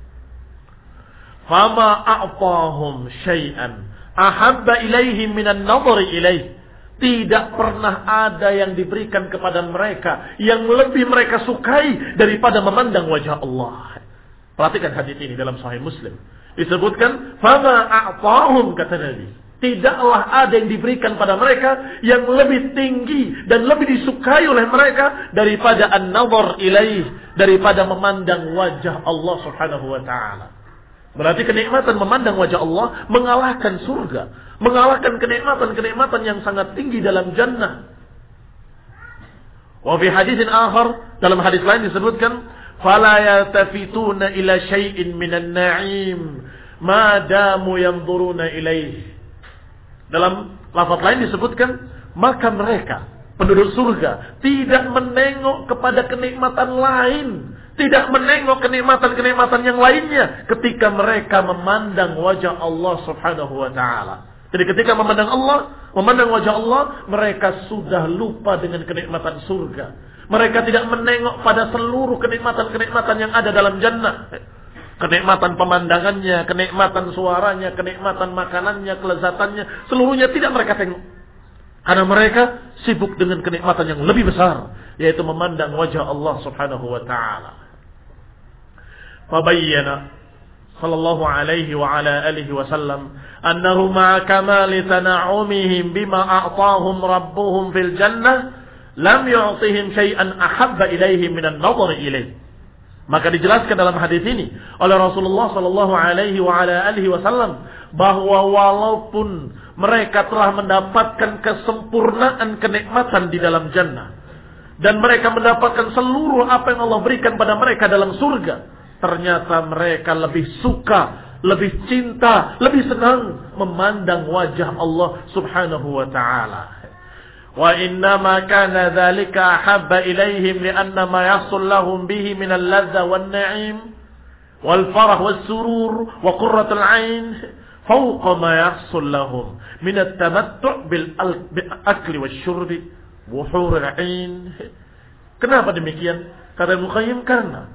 Fama a'tahum syai'an ahabba ilaihim minan nadhari ilaih. Tidak pernah ada yang diberikan kepada mereka yang lebih mereka sukai daripada memandang wajah Allah. Perhatikan hadis ini dalam Sahih Muslim. Disebutkan, "Fama a'tahum," kata Nabi, tidaklah ada yang diberikan pada mereka yang lebih tinggi dan lebih disukai oleh mereka daripada an-nadhar ilaih, daripada memandang wajah Allah Subhanahu wa taala. Berarti kenikmatan memandang wajah Allah mengalahkan surga, mengalahkan kenikmatan-kenikmatan yang sangat tinggi dalam jannah. Wa fi hadisin akhar, dalam hadis lain disebutkan, "Fala yaltafituna ila syai'in minan na'im ma damu yanzuruna ilaih." Dalam lafaz lain disebutkan, maka mereka Penduduk surga tidak menengok kepada kenikmatan lain, tidak menengok kenikmatan-kenikmatan yang lainnya ketika mereka memandang wajah Allah Subhanahu wa taala. Jadi ketika memandang Allah, memandang wajah Allah, mereka sudah lupa dengan kenikmatan surga. Mereka tidak menengok pada seluruh kenikmatan-kenikmatan yang ada dalam jannah. Kenikmatan pemandangannya, kenikmatan suaranya, kenikmatan makanannya, kelezatannya, seluruhnya tidak mereka tengok. Karena mereka sibuk dengan kenikmatan yang lebih besar, yaitu memandang wajah Allah Subhanahu wa taala. Fabayyana sallallahu alaihi wa ala alihi wasallam annahu ma'a kamali tana'umihim bima a'tahum rabbuhum fil jannah lam yu'tihim syai'an ahabba ilaihim minan nadhari ilaih. Maka dijelaskan dalam hadis ini oleh Rasulullah sallallahu alaihi wa ala alihi wasallam bahwa walaupun mereka telah mendapatkan kesempurnaan kenikmatan di dalam jannah dan mereka mendapatkan seluruh apa yang Allah berikan pada mereka dalam surga, ternyata mereka lebih suka, lebih cinta, lebih senang memandang wajah Allah Subhanahu wa taala. Wa innama kana dzalika ahabba ilaihim li'anna ma yahsul lahum bihi min al-ladza wan-na'im wal-farah was-surur wa qurratul 'ain fawqa ma yahsul lahum min at-tamattu' bil-akli wash-shurbi wa hurul 'ain. Kenapa demikian? Kata Ibnu Qayyim, karena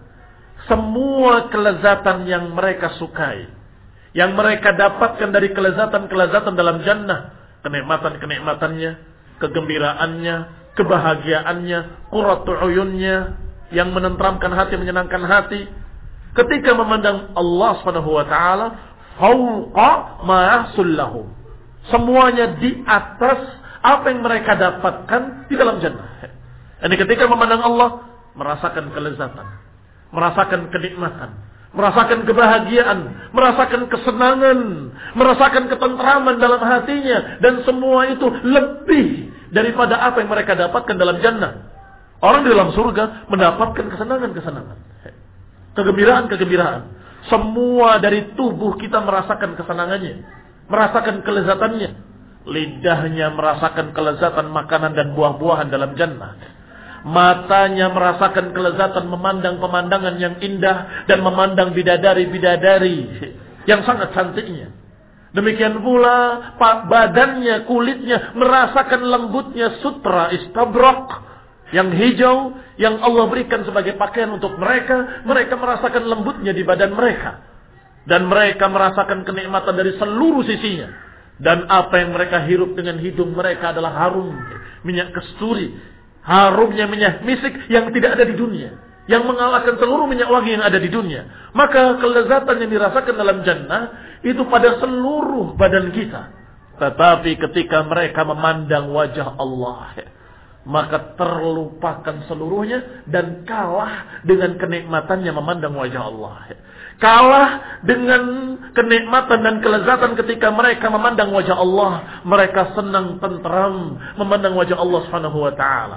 semua kelezatan yang mereka sukai, yang mereka dapatkan dari kelezatan-kelezatan dalam jannah, kenikmatan-kenikmatannya, kegembiraannya, kebahagiaannya, qurratu uyunnya, yang menenteramkan hati, menyenangkan hati, ketika memandang Allah Subhanahu wa taala, fauqa ma yahsul lahum, semuanya di atas apa yang mereka dapatkan di dalam jannah. Ini ketika memandang Allah, merasakan kelezatan, merasakan kenikmatan, merasakan kebahagiaan, merasakan kesenangan, merasakan ketentraman dalam hatinya, dan semua itu lebih daripada apa yang mereka dapatkan dalam jannah. Orang di dalam surga mendapatkan kesenangan-kesenangan, kegembiraan-kegembiraan. Semua dari tubuh kita merasakan kesenangannya, merasakan kelezatannya. Lidahnya merasakan kelezatan makanan dan buah-buahan dalam jannah. Matanya merasakan kelezatan memandang pemandangan yang indah dan memandang bidadari-bidadari yang sangat cantiknya. Demikian pula badannya, kulitnya merasakan lembutnya sutra istabrak yang hijau yang Allah berikan sebagai pakaian untuk mereka. Mereka merasakan lembutnya di badan mereka, dan mereka merasakan kenikmatan dari seluruh sisinya. Dan apa yang mereka hirup dengan hidung mereka adalah harum minyak kasturi, harumnya minyak misik yang tidak ada di dunia, yang mengalahkan seluruh minyak wangi yang ada di dunia. Maka kelezatan yang dirasakan dalam jannah itu pada seluruh badan kita. Tetapi ketika mereka memandang wajah Allah, maka terlupakan seluruhnya dan kalah dengan kenikmatannya memandang wajah Allah. Kalah dengan kenikmatan dan kelezatan ketika mereka memandang wajah Allah. Mereka senang, tentram memandang wajah Allah Subhanahu wa taala.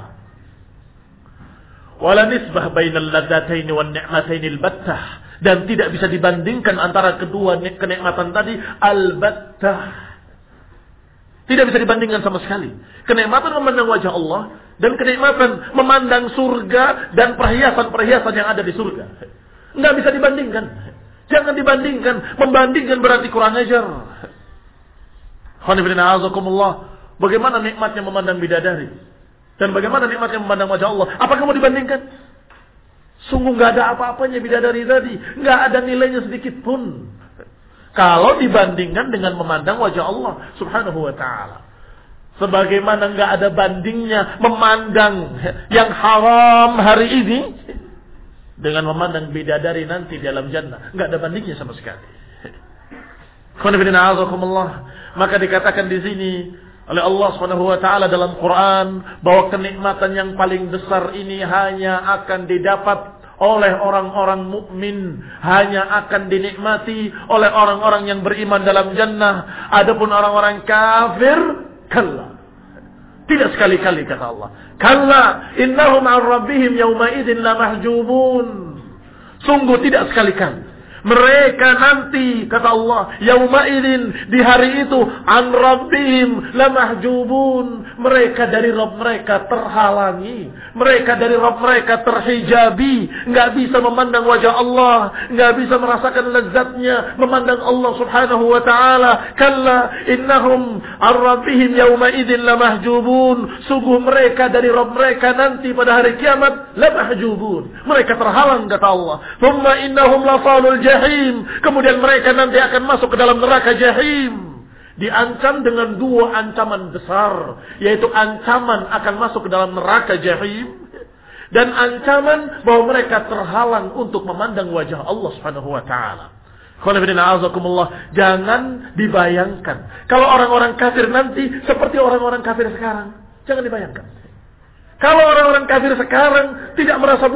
Wala nisbah bainal ladzataini wan ni'mataini al-battah, dan tidak bisa dibandingkan antara kedua kenikmatan tadi al-battah. Tidak bisa dibandingkan sama sekali. Kenikmatan memandang wajah Allah dan kenikmatan memandang surga dan perhiasan-perhiasan yang ada di surga. Enggak bisa dibandingkan. Jangan dibandingkan. Membandingkan berarti kurang ajar. Bagaimana nikmatnya memandang bidadari dan bagaimana nikmatnya memandang wajah Allah? Apakah mau dibandingkan? Sungguh enggak ada apa-apanya bidadari tadi. Enggak ada nilainya sedikit pun kalau dibandingkan dengan memandang wajah Allah Subhanahu wa ta'ala. Sebagaimana enggak ada bandingnya memandang yang haram hari ini dengan memandang bidadari nanti di dalam jannah. Enggak ada bandingnya sama sekali. Maka dikatakan di sini oleh Allah Subhanahu wa taala dalam Quran bahwa kenikmatan yang paling besar ini hanya akan didapat oleh orang-orang mukmin, hanya akan dinikmati oleh orang-orang yang beriman dalam jannah. Adapun orang-orang kafir, kalla. Tidak sekali-kali kata Allah. Kalla innahum 'an rabbihim yawma idzin la mahjubun. Sungguh tidak sekali-kali Mereka nanti, kata Allah, yauma idzin, di hari itu, an rabbihim lamahjubun. Mereka dari Rabb mereka terhalangi. Mereka dari Rabb mereka terhijabi. Nggak bisa memandang wajah Allah. Nggak bisa merasakan lezatnya memandang Allah subhanahu wa ta'ala. Kalla innahum an rabbihim yauma idzin lamahjubun. Sungguh mereka dari Rabb mereka nanti pada hari kiamat lamahjubun. Mereka terhalang, kata Allah. Thumma innahum lasalul jahim. Kemudian mereka nanti akan masuk ke dalam neraka jahim. Diancam dengan dua ancaman besar, yaitu ancaman akan masuk ke dalam neraka jahim dan ancaman bahwa mereka terhalang untuk memandang wajah Allah Subhanahu wa taala. Jangan dibayangkan kalau orang-orang kafir nanti seperti orang-orang kafir sekarang. Jangan dibayangkan. Kalau orang-orang kafir sekarang tidak merasa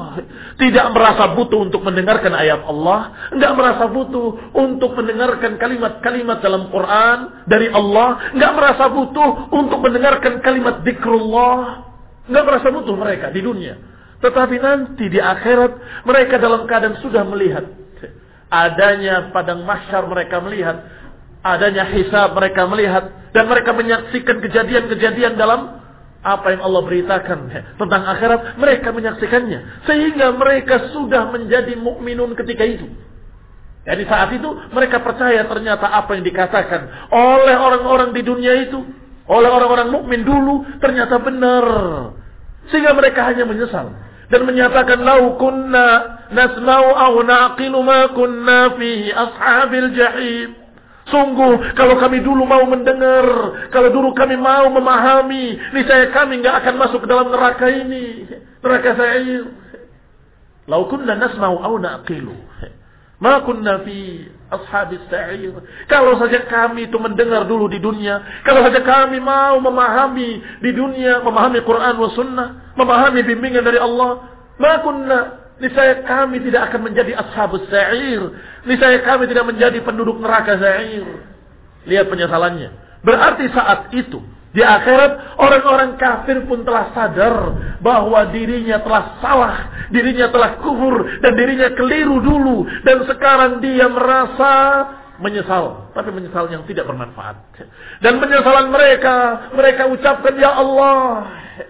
butuh untuk mendengarkan ayat Allah, tidak merasa butuh untuk mendengarkan kalimat-kalimat dalam Quran dari Allah, tidak merasa butuh untuk mendengarkan kalimat zikrullah, tidak merasa butuh mereka di dunia. Tetapi nanti di akhirat mereka dalam keadaan sudah melihat adanya padang mahsyar, mereka melihat adanya hisab, mereka melihat dan mereka menyaksikan kejadian-kejadian dalam apa yang Allah beritakan tentang akhirat, mereka menyaksikannya sehingga mereka sudah menjadi mukminun ketika itu. Jadi saat itu mereka percaya ternyata apa yang dikatakan oleh orang-orang di dunia itu, oleh orang-orang mukmin dulu ternyata benar. Sehingga mereka hanya menyesal dan menyatakan lau kunna nasma'u aw naqilu ma kunna fi ashabil jahim. Sungguh, kalau kami dulu mau mendengar, kalau dulu kami mau memahami, niscaya kami nggak akan masuk ke dalam neraka ini, neraka sa'ir. Lau kunna nasma'u aw naqilu, ma kunna fi ashabis sa'ir. Kalau saja kami itu mendengar dulu di dunia, kalau saja kami mau memahami di dunia, memahami Quran wa sunnah, memahami bimbingan dari Allah, ma kunna, niscaya kami tidak akan menjadi ashabus sa'ir. Niscaya kami tidak menjadi penduduk neraka sa'ir. Lihat penyesalannya. Berarti saat itu, di akhirat, orang-orang kafir pun telah sadar bahwa dirinya telah salah, dirinya telah kufur, dan dirinya keliru dulu. Dan sekarang dia merasa menyesal. Tapi menyesal yang tidak bermanfaat. Dan penyesalan mereka ucapkan, ya Allah.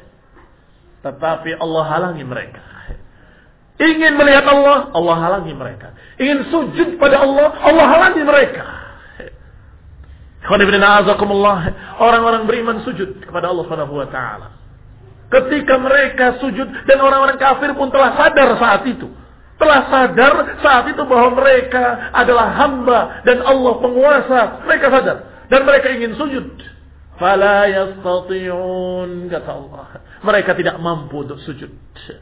Tetapi Allah halangi mereka. Ingin melihat Allah, Allah halangi mereka. Ingin sujud pada Allah, Allah halangi mereka. Orang-orang beriman sujud kepada Allah Subhanahu wa taala. Ketika mereka sujud dan orang-orang kafir pun telah sadar saat itu. Telah sadar saat itu bahwa mereka adalah hamba dan Allah penguasa. Mereka sadar dan mereka ingin sujud. Fala yastati'un, kata Allah. Mereka tidak mampu untuk sujud.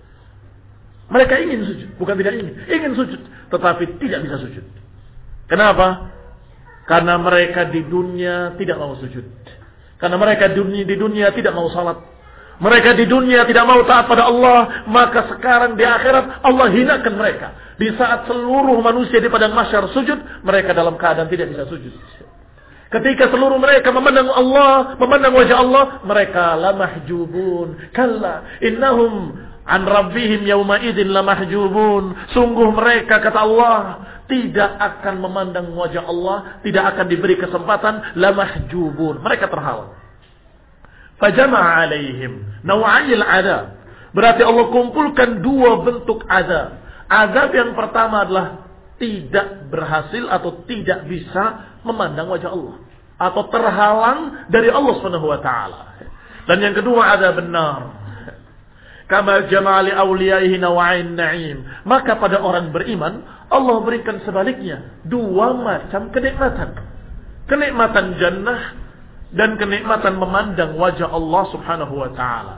Mereka ingin sujud, bukan tidak ingin sujud, tetapi tidak bisa sujud. Kenapa? Karena mereka di dunia tidak mau sujud. Karena mereka di dunia tidak mau salat. Mereka di dunia tidak mau taat pada Allah, maka sekarang di akhirat Allah hinakan mereka. Di saat seluruh manusia di padang mahsyar sujud, mereka dalam keadaan tidak bisa sujud. Ketika seluruh mereka memandang Allah, memandang wajah Allah, mereka lamahjubun. Kalla innahum an rabbihim yauma idzin lamahjubun. Sungguh mereka, kata Allah, tidak akan memandang wajah Allah, tidak akan diberi kesempatan, lamahjubun. Mereka terhalang. Fajama'a alaihim naw'il adab. Berarti Allah kumpulkan dua bentuk azab. Azab yang pertama adalah tidak berhasil atau tidak bisa memandang wajah Allah, atau terhalang dari Allah Subhanahu wa taala. Dan yang kedua azab benar. Kama jama'ali awliyaihi nawa'in na'im. Maka pada orang beriman, Allah berikan sebaliknya dua macam kenikmatan. Kenikmatan jannah dan kenikmatan memandang wajah Allah Subhanahu wa ta'ala.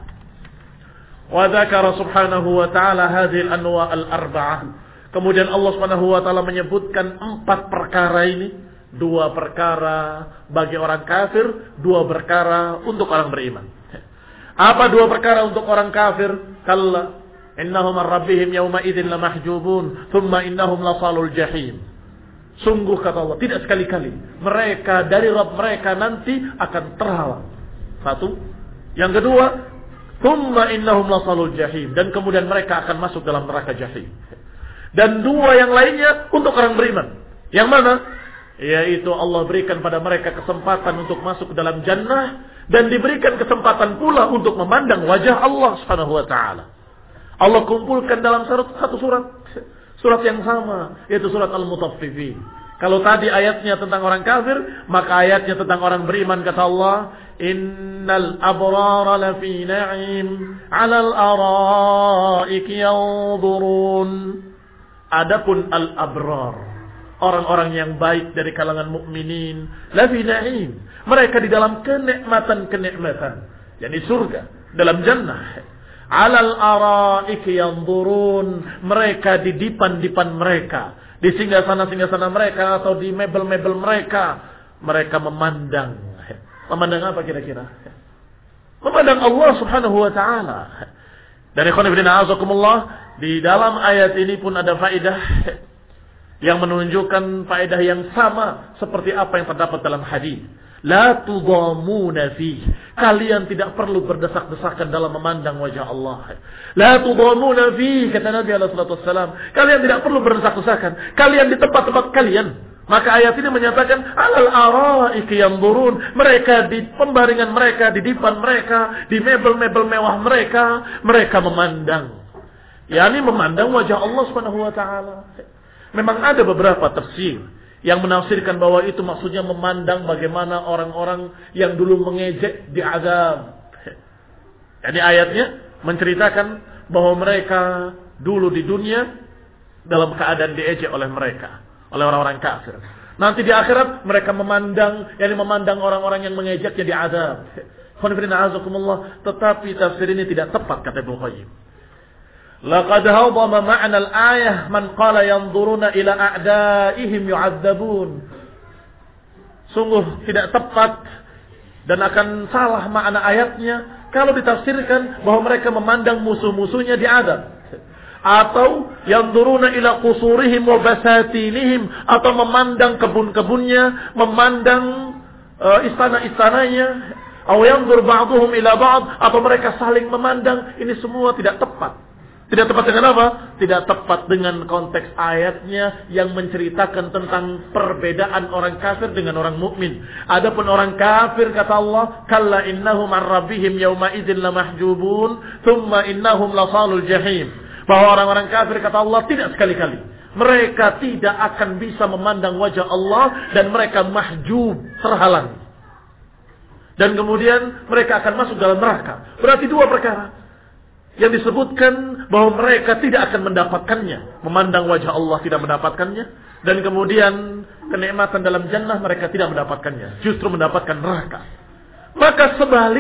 Wa dzakara Subhanahu wa ta'ala hadhil anwa' al-arba'ah. Kemudian Allah Subhanahu wa ta'ala menyebutkan 4 perkara ini. 2 perkara bagi orang kafir, 2 perkara untuk orang beriman. Apa 2 perkara untuk orang kafir? Kalla innahum ar rabbihim yawma idzin lamahjubun thumma innahum lasalul jahim. Sungguh, kata Allah, tidak sekali-kali mereka dari Rabb mereka nanti akan terhalang. 1. Yang kedua, thumma innahum lasalul jahim, dan kemudian mereka akan masuk dalam neraka jahim. Dan 2 yang lainnya untuk orang beriman. Yang mana? Yaitu Allah berikan pada mereka kesempatan untuk masuk ke dalam jannah. Dan diberikan kesempatan pula untuk memandang wajah Allah Subhanahu wa ta'ala. Allah kumpulkan dalam satu surat. Surat yang sama. Yaitu surat Al-Mutaffifin. Kalau tadi ayatnya tentang orang kafir, maka ayatnya tentang orang beriman. Kata Allah, Innal abrara lafi na'im 'alal araiki yanzurun. Adapun al-abrar, orang-orang yang baik dari kalangan mukminin, lafi na'im, mereka di dalam kenikmatan-kenikmatan, yakni surga, dalam jannah. 'Alal araiki yanzurun, mereka di dipan-dipan mereka, di singgasana-singgasana mereka atau di mebel-mebel mereka memandang. Memandang apa kira-kira? Memandang Allah Subhanahu wa ta'ala. Dan ikhwan fillah azakumullah, di dalam ayat ini pun ada faedah yang menunjukkan faedah yang sama seperti apa yang terdapat dalam hadis. La tudamuna fi. Kalian tidak perlu berdesak-desakan dalam memandang wajah Allah. La tudamuna fi, kata Nabi alaihi wasallam. Kalian tidak perlu berdesak-desakan. Kalian di tempat-tempat kalian. Maka ayat ini menyatakan alal araiki yanzurun, mereka di pembaringan mereka, di dipan mereka, di mebel-mebel mewah mereka memandang. yakni memandang wajah Allah Subhanahu wa taala. Memang ada beberapa tafsir yang menafsirkan bahwa itu maksudnya memandang bagaimana orang-orang yang dulu mengejek di azab. Jadi ayatnya menceritakan bahwa mereka dulu di dunia dalam keadaan diejek oleh mereka, oleh orang-orang kafir. Nanti di akhirat mereka memandang, yakni memandang orang-orang yang mengejeknya di azab. Tetapi tafsir ini tidak tepat, kata Ibnu Qayyim. Laqad hadama ma'na al-ayah man qala yanzuruna ila a'daihim yu'adzabun. Sungguh tidak tepat dan akan salah makna ayatnya kalau ditafsirkan bahwa mereka memandang musuh-musuhnya di azab. Atau yanzuruna ila qusurihim wa basatinihim, atau memandang kebun-kebunnya, memandang istana-istananya, atau yanzur ba'dhum ila ba'd, atau mereka saling memandang. Ini semua tidak tepat. Tidak tepat dengan apa? Tidak tepat dengan konteks ayatnya yang menceritakan tentang perbedaan orang kafir dengan orang mukmin. Adapun orang kafir, kata Allah, kalla innahum an rabbihim yawma idzin lamahjubun thumma innahum lasalul jahim. Bahwa orang-orang kafir, kata Allah, tidak sekali-kali mereka tidak akan bisa memandang wajah Allah, dan mereka mahjub, terhalang. Dan kemudian mereka akan masuk dalam neraka. Berarti dua perkara yang disebutkan bahwa mereka tidak akan mendapatkannya. Memandang wajah Allah tidak mendapatkannya, dan kemudian kenikmatan dalam jannah mereka tidak mendapatkannya, justru mendapatkan neraka. Maka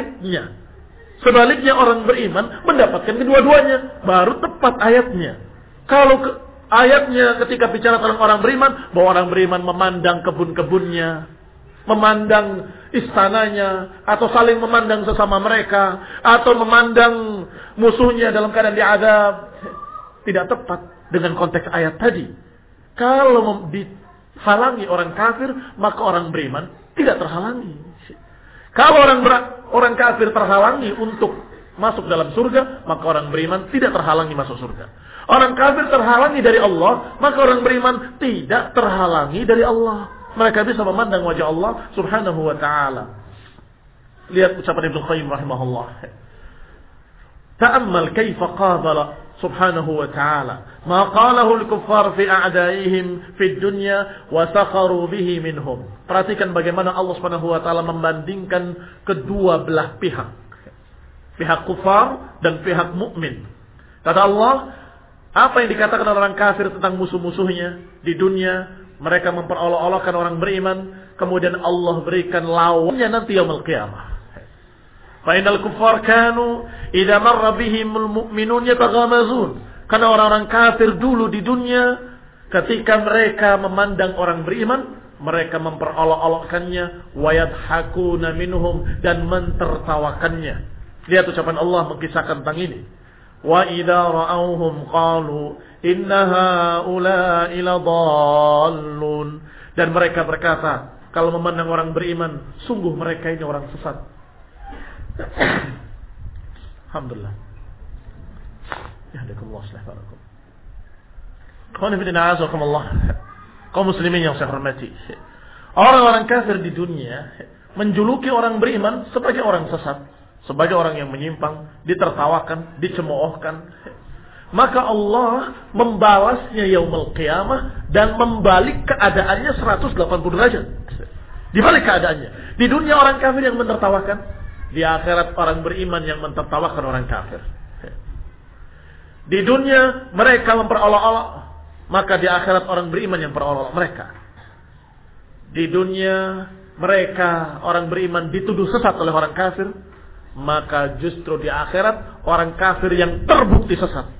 sebaliknya orang beriman mendapatkan kedua-duanya, baru tepat ayatnya. Kalau ayatnya ketika bicara tentang orang beriman, bahwa orang beriman memandang kebun-kebunnya, memandang istananya, atau saling memandang sesama mereka, atau memandang musuhnya dalam keadaan diazab, tidak tepat dengan konteks ayat tadi. Kalau dihalangi orang kafir, maka orang beriman tidak terhalangi. Kalau orang kafir terhalangi untuk masuk dalam surga, maka orang beriman tidak terhalangi masuk surga. Orang kafir terhalangi dari Allah, maka orang beriman tidak terhalangi dari Allah. Mereka bisa memandang wajah Allah Subhanahu wa ta'ala. Lihat ucapan Ibnu Qayyim rahimahullah. Ta'ammal kaifa qabala subhanahu wa ta'ala ma qalahu al-kuffar fi a'daihim fi dunya wa sakharu bihi minhum. Perhatikan bagaimana Allah Subhanahu wa ta'ala membandingkan kedua belah pihak. Pihak kufar dan pihak mukmin. Kata Allah, apa yang dikatakan orang kafir tentang musuh-musuhnya di dunia, mereka memperolok-olokkan orang beriman, kemudian Allah berikan lawannya nanti yaumul qiyamah. Fa innal kuffar kanu idza marra bihimul mu'minun yataghamazun. Karena orang-orang kafir dulu di dunia, ketika mereka memandang orang beriman, mereka memperolok-olokkannya, wa yadhakuna minhum, dan mentertawakannya. Lihat ucapan Allah mengisahkan tentang ini. Wa idza ra'awhum qalu inna haula'i ladallun. Dan mereka berkata, kalau memandang orang beriman, sungguh mereka ini orang sesat. Alhamdulillah. Yahdikumullah. Kaum muslimin yang saya hormati. Orang-orang kafir di dunia menjuluki orang beriman sebagai orang sesat, sebagai orang yang menyimpang, ditertawakan, dicemoohkan. Maka Allah membalasnya yaumul qiyamah dan membalik keadaannya 180 derajat. Dibalik keadaannya. Di dunia orang kafir yang menertawakan, di akhirat orang beriman yang mentertawakan orang kafir. Di dunia mereka memperolok-olok, maka di akhirat orang beriman yang memperolok mereka. Di dunia mereka orang beriman dituduh sesat oleh orang kafir, maka justru di akhirat orang kafir yang terbukti sesat.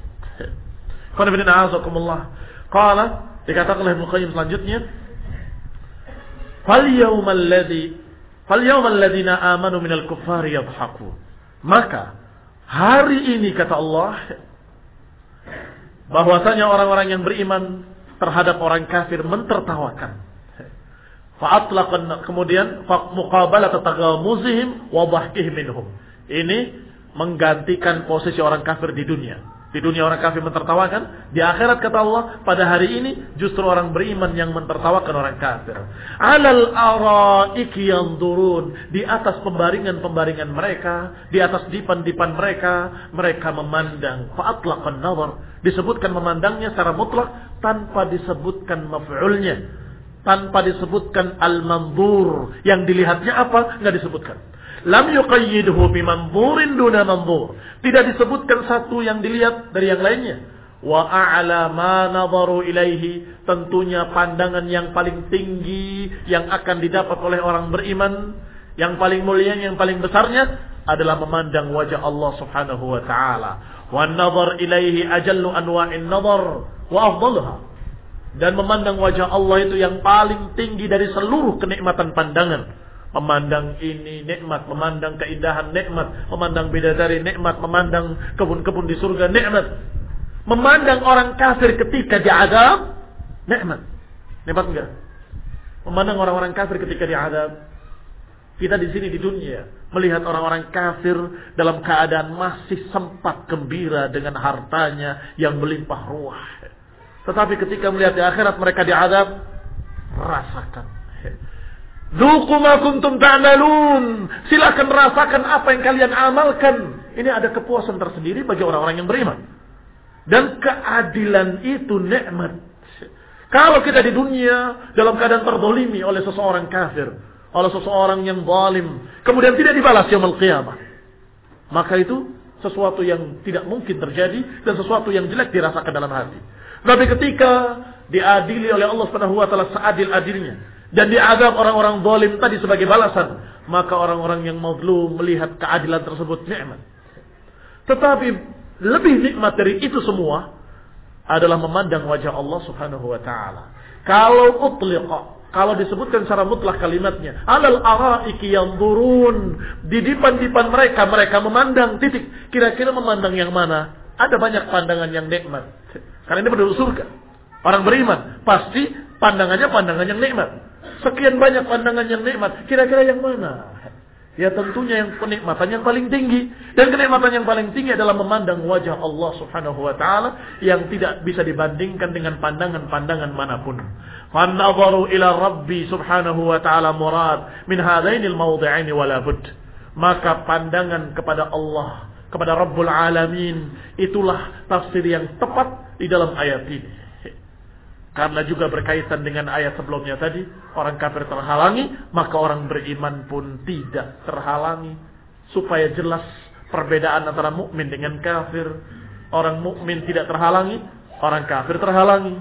Qala dikatakan oleh Ibnu Qayyim selanjutnya, fal yawmal ladzina amanu minal kuffari yadhhakun. Maka hari ini kata Allah bahwasanya orang-orang yang beriman terhadap orang kafir mentertawakan. Fa'atlaqan, kemudian muqabalah tagamuzihim wa dhahkihim minhum. Ini menggantikan posisi orang kafir di dunia. Di dunia orang kafir mentertawakan, di akhirat kata Allah pada hari ini justru orang beriman yang mentertawakan orang kafir. Alal araiki yanzurun, di atas pembaringan-pembaringan mereka, di atas dipan-dipan mereka, mereka memandang. Fa'atlaqan nazar, disebutkan memandangnya secara mutlak tanpa disebutkan maf'ulnya, tanpa disebutkan al-manzur, yang dilihatnya apa enggak disebutkan. Lam yuqayyidhu bimanzurin duna manzur. Tidak disebutkan satu yang dilihat dari yang lainnya. Wa a'la ma nadharu ilaihi, tentunya pandangan yang paling tinggi yang akan didapat oleh orang beriman, yang paling mulia, yang paling besarnya adalah memandang wajah Allah Subhanahu wa taala. Wan nadhar ilaihi ajallu anwa'in nadhar wa afdaluha. Dan memandang wajah Allah itu yang paling tinggi dari seluruh kenikmatan pandangan. Memandang ini nikmat, memandang keindahan nikmat, memandang bidadari nikmat, memandang kebun-kebun di surga nikmat. Memandang orang kafir ketika diazab nikmat. Nikmat enggak? Memandang orang-orang kafir ketika diazab. Kita di sini di dunia melihat orang-orang kafir dalam keadaan masih sempat gembira dengan hartanya yang melimpah ruah. Tetapi ketika melihat di akhirat mereka diazab, rasakan. Dzuqu ma kuntum ta'malun. Silakan rasakan apa yang kalian amalkan. Ini ada kepuasan tersendiri bagi orang-orang yang beriman. Dan keadilan itu nikmat. Kalau kita di dunia dalam keadaan terzalimi oleh seseorang kafir, oleh seseorang yang zalim, kemudian tidak dibalas yaumul qiyamah, maka itu sesuatu yang tidak mungkin terjadi dan sesuatu yang jelek dirasakan dalam hati. Tapi ketika diadili oleh Allah Subhanahu wa taala seadil-adilnya dan diazab orang-orang zalim tadi sebagai balasan, maka orang-orang yang mazlum melihat keadilan tersebut nikmat. Tetapi lebih nikmat dari itu semua adalah memandang wajah Allah Subhanahu wa taala. Kalau disebutkan secara mutlak kalimatnya, alal araiki yanzurun, di dipan-dipan mereka memandang, titik. Kira-kira memandang yang mana? Ada banyak pandangan yang nikmat. Karena ini penduduk surga. Orang beriman pasti pandangannya pandangan yang nikmat. Sekian banyak pandangan yang nikmat, kira-kira yang mana? Ya tentunya yang kenikmatan yang paling tinggi. Dan kenikmatan yang paling tinggi adalah memandang wajah Allah Subhanahu wa taala yang tidak bisa dibandingkan dengan pandangan-pandangan manapun. Fan-nadharu ila Rabbi Subhanahu wa taala murad min hadainil mawdi'aini wala bud. Maka pandangan kepada Allah, kepada Rabbul Alamin, itulah tafsir yang tepat di dalam ayat ini. Karena juga berkaitan dengan ayat sebelumnya tadi, orang kafir terhalangi, maka orang beriman pun tidak terhalangi. Supaya jelas perbedaan antara mukmin dengan kafir. Orang mukmin tidak terhalangi, orang kafir terhalangi.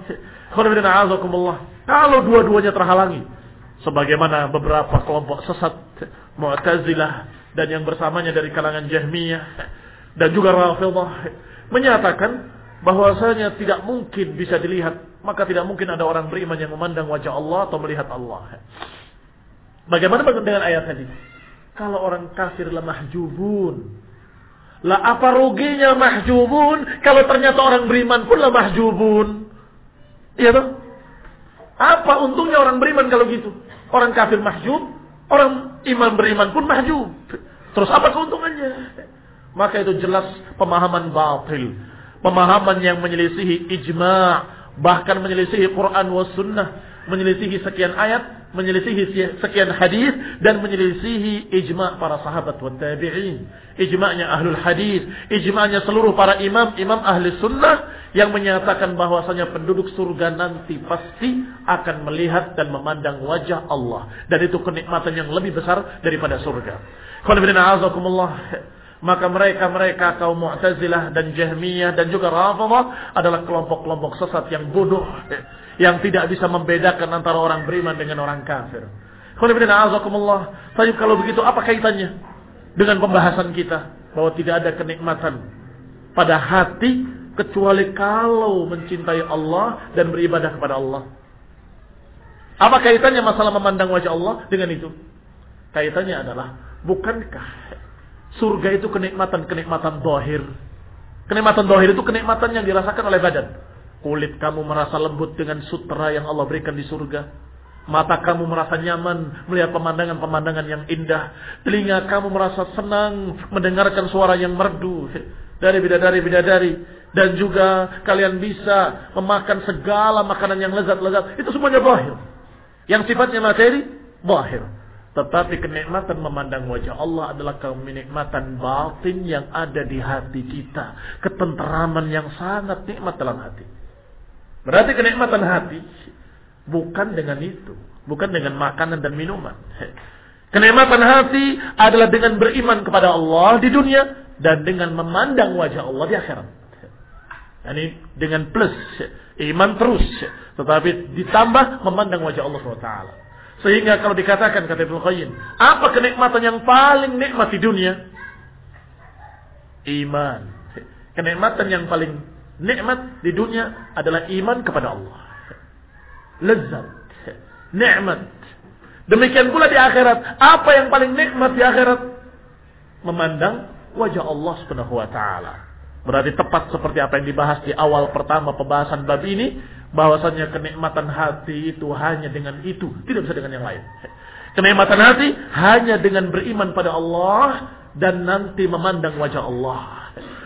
Kalau dua-duanya terhalangi, sebagaimana beberapa kelompok sesat Mu'tazilah dan yang bersamanya dari kalangan Jahmiyah dan juga Rafidhah menyatakan bahwasanya tidak mungkin bisa dilihat, maka tidak mungkin ada orang beriman yang memandang wajah Allah atau melihat Allah. Bagaimana dengan ayat tadi? Kalau orang kafir lah mahjubun, lah apa ruginya mahjubun kalau ternyata orang beriman pun lah mahjubun? Iya toh? Apa untungnya orang beriman kalau gitu? Orang kafir mahjub, orang iman beriman pun mahjub. Terus apa keuntungannya? Maka itu jelas pemahaman batil. Pemahaman yang menyelisihi ijma' bahkan menyelisihi Quran was sunnah, menyelisihi sekian ayat, menyelisihi sekian hadis, dan menyelisihi ijma' para sahabat wa tabi'in, ijma'nya ahlul hadis, ijma'nya seluruh para imam ahli sunnah yang menyatakan bahwasanya penduduk surga nanti pasti akan melihat dan memandang wajah Allah, dan itu kenikmatan yang lebih besar daripada surga. Maka mereka kaum Mu'tazilah dan Jahmiyah dan juga Rafidhah adalah kelompok-kelompok sesat yang bodoh, yang tidak bisa membedakan antara orang beriman dengan orang kafir. Tapi kalau begitu apa kaitannya dengan pembahasan kita bahwa tidak ada kenikmatan pada hati kecuali kalau mencintai Allah dan beribadah kepada Allah? Apa kaitannya masalah memandang wajah Allah dengan itu? Kaitannya adalah, bukankah surga itu kenikmatan zahir? Kenikmatan zahir itu kenikmatan yang dirasakan oleh badan. Kulit kamu merasa lembut dengan sutra yang Allah berikan di surga. Mata kamu merasa nyaman melihat pemandangan-pemandangan yang indah. Telinga kamu merasa senang mendengarkan suara yang merdu dari bidadari-bidadari. Dan juga kalian bisa memakan segala makanan yang lezat-lezat. Itu semuanya zahir. Yang sifatnya materi, zahir. Tetapi kenikmatan memandang wajah Allah adalah kenikmatan batin yang ada di hati kita. Ketenteraman yang sangat nikmat dalam hati. Berarti kenikmatan hati bukan dengan itu. Bukan dengan makanan dan minuman. Kenikmatan hati adalah dengan beriman kepada Allah di dunia dan dengan memandang wajah Allah di akhirat. Yani dengan plus, iman terus. Tetapi ditambah memandang wajah Allah SWT. Sehingga kalau dikatakan, kata Ibnu Qayyim, apa kenikmatan yang paling nikmat di dunia? Iman. Kenikmatan yang paling nikmat di dunia adalah iman kepada Allah. Lezat, nikmat. Demikian pula di akhirat. Apa yang paling nikmat di akhirat? Memandang wajah Allah Subhanahu wa taala. Berarti tepat seperti apa yang dibahas di awal pertama pembahasan bab ini, bahwasanya kenikmatan hati itu hanya dengan itu, tidak bisa dengan yang lain. Kenikmatan hati hanya dengan beriman pada Allah dan nanti memandang wajah Allah.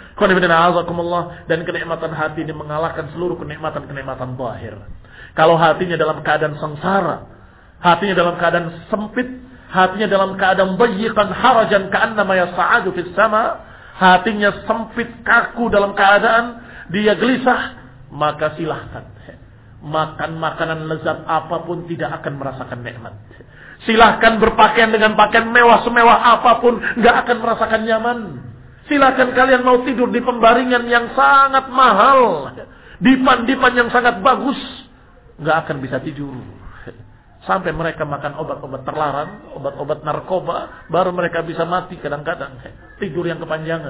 Dan kenikmatan hati ini mengalahkan seluruh kenikmatan-kenikmatan zahir. Kalau hatinya dalam keadaan sengsara, hatinya dalam keadaan sempit, hatinya dalam keadaan dayyiqan harajan ka'annama yas'adu fis sama', hatinya sempit, kaku dalam keadaan dia gelisah, maka silahkan makan makanan lezat apapun tidak akan merasakan nikmat. Silahkan berpakaian dengan pakaian mewah semewah apapun, nggak akan merasakan nyaman. Silahkan kalian mau tidur di pembaringan yang sangat mahal, dipan-dipan yang sangat bagus, nggak akan bisa tidur. Sampai mereka makan obat-obat terlarang, obat-obat narkoba, baru mereka bisa mati kadang-kadang. Tidur yang kepanjangan.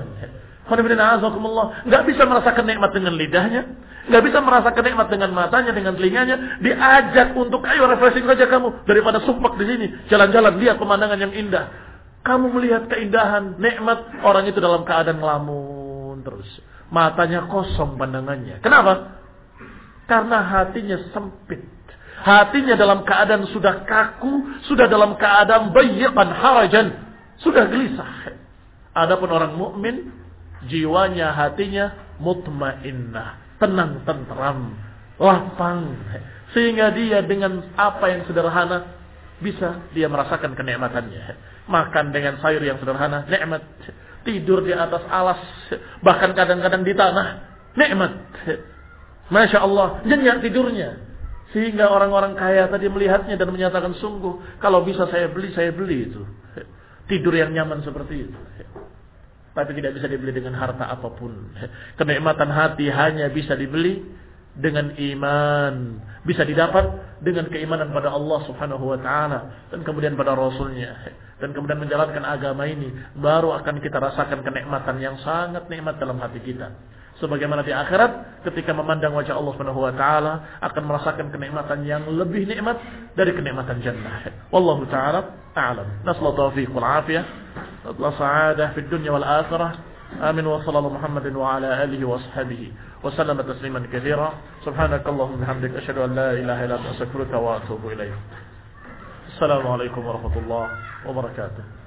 Nggak bisa merasakan nikmat dengan lidahnya, nggak bisa merasakan nikmat dengan matanya, dengan telinganya. Diajak untuk, ayo refreshing saja kamu, daripada sumpek di sini, jalan-jalan lihat pemandangan yang indah. Kamu melihat keindahan, nikmat, orang itu dalam keadaan ngelamun terus, matanya kosong pandangannya. Kenapa? Karena hatinya sempit. Hatinya dalam keadaan sudah kaku, sudah dalam keadaan dayyiqan harajan, sudah gelisah. Adapun orang mukmin, jiwanya, hatinya mutmainnah, tenang, tenteram, lapang, sehingga dia dengan apa yang sederhana bisa dia merasakan kenikmatannya. Makan dengan sayur yang sederhana, nikmat. Tidur di atas alas, bahkan kadang-kadang di tanah, nikmat. Masya Allah, nyenyak tidurnya. Sehingga orang-orang kaya tadi melihatnya dan menyatakan, sungguh kalau bisa saya beli itu. Tidur yang nyaman seperti itu. Tapi tidak bisa dibeli dengan harta apapun. Kenikmatan hati hanya bisa dibeli dengan iman. Bisa didapat dengan keimanan pada Allah Subhanahu wa taala dan kemudian pada Rasulnya. Dan kemudian menjalankan agama ini, baru akan kita rasakan kenikmatan yang sangat nikmat dalam hati kita. Sebagaimana di akhirat ketika memandang wajah Allah Subhanahu wa taala akan merasakan kenikmatan yang lebih nikmat dari kenikmatan jannah. Wallahu taala a'lam. Nasallahu taufiq wal afiyah wa sa'adah fid dunya wal akhirah. Amin wa sallallahu Muhammadin wa ala alihi wa sahbihi wa sallama tasliman katsira. Subhanakallahumma bihamdika asyhadu an la ilaha illa anta astaghfiruka wa atubu ilaik. Assalamualaikum warahmatullahi wabarakatuh.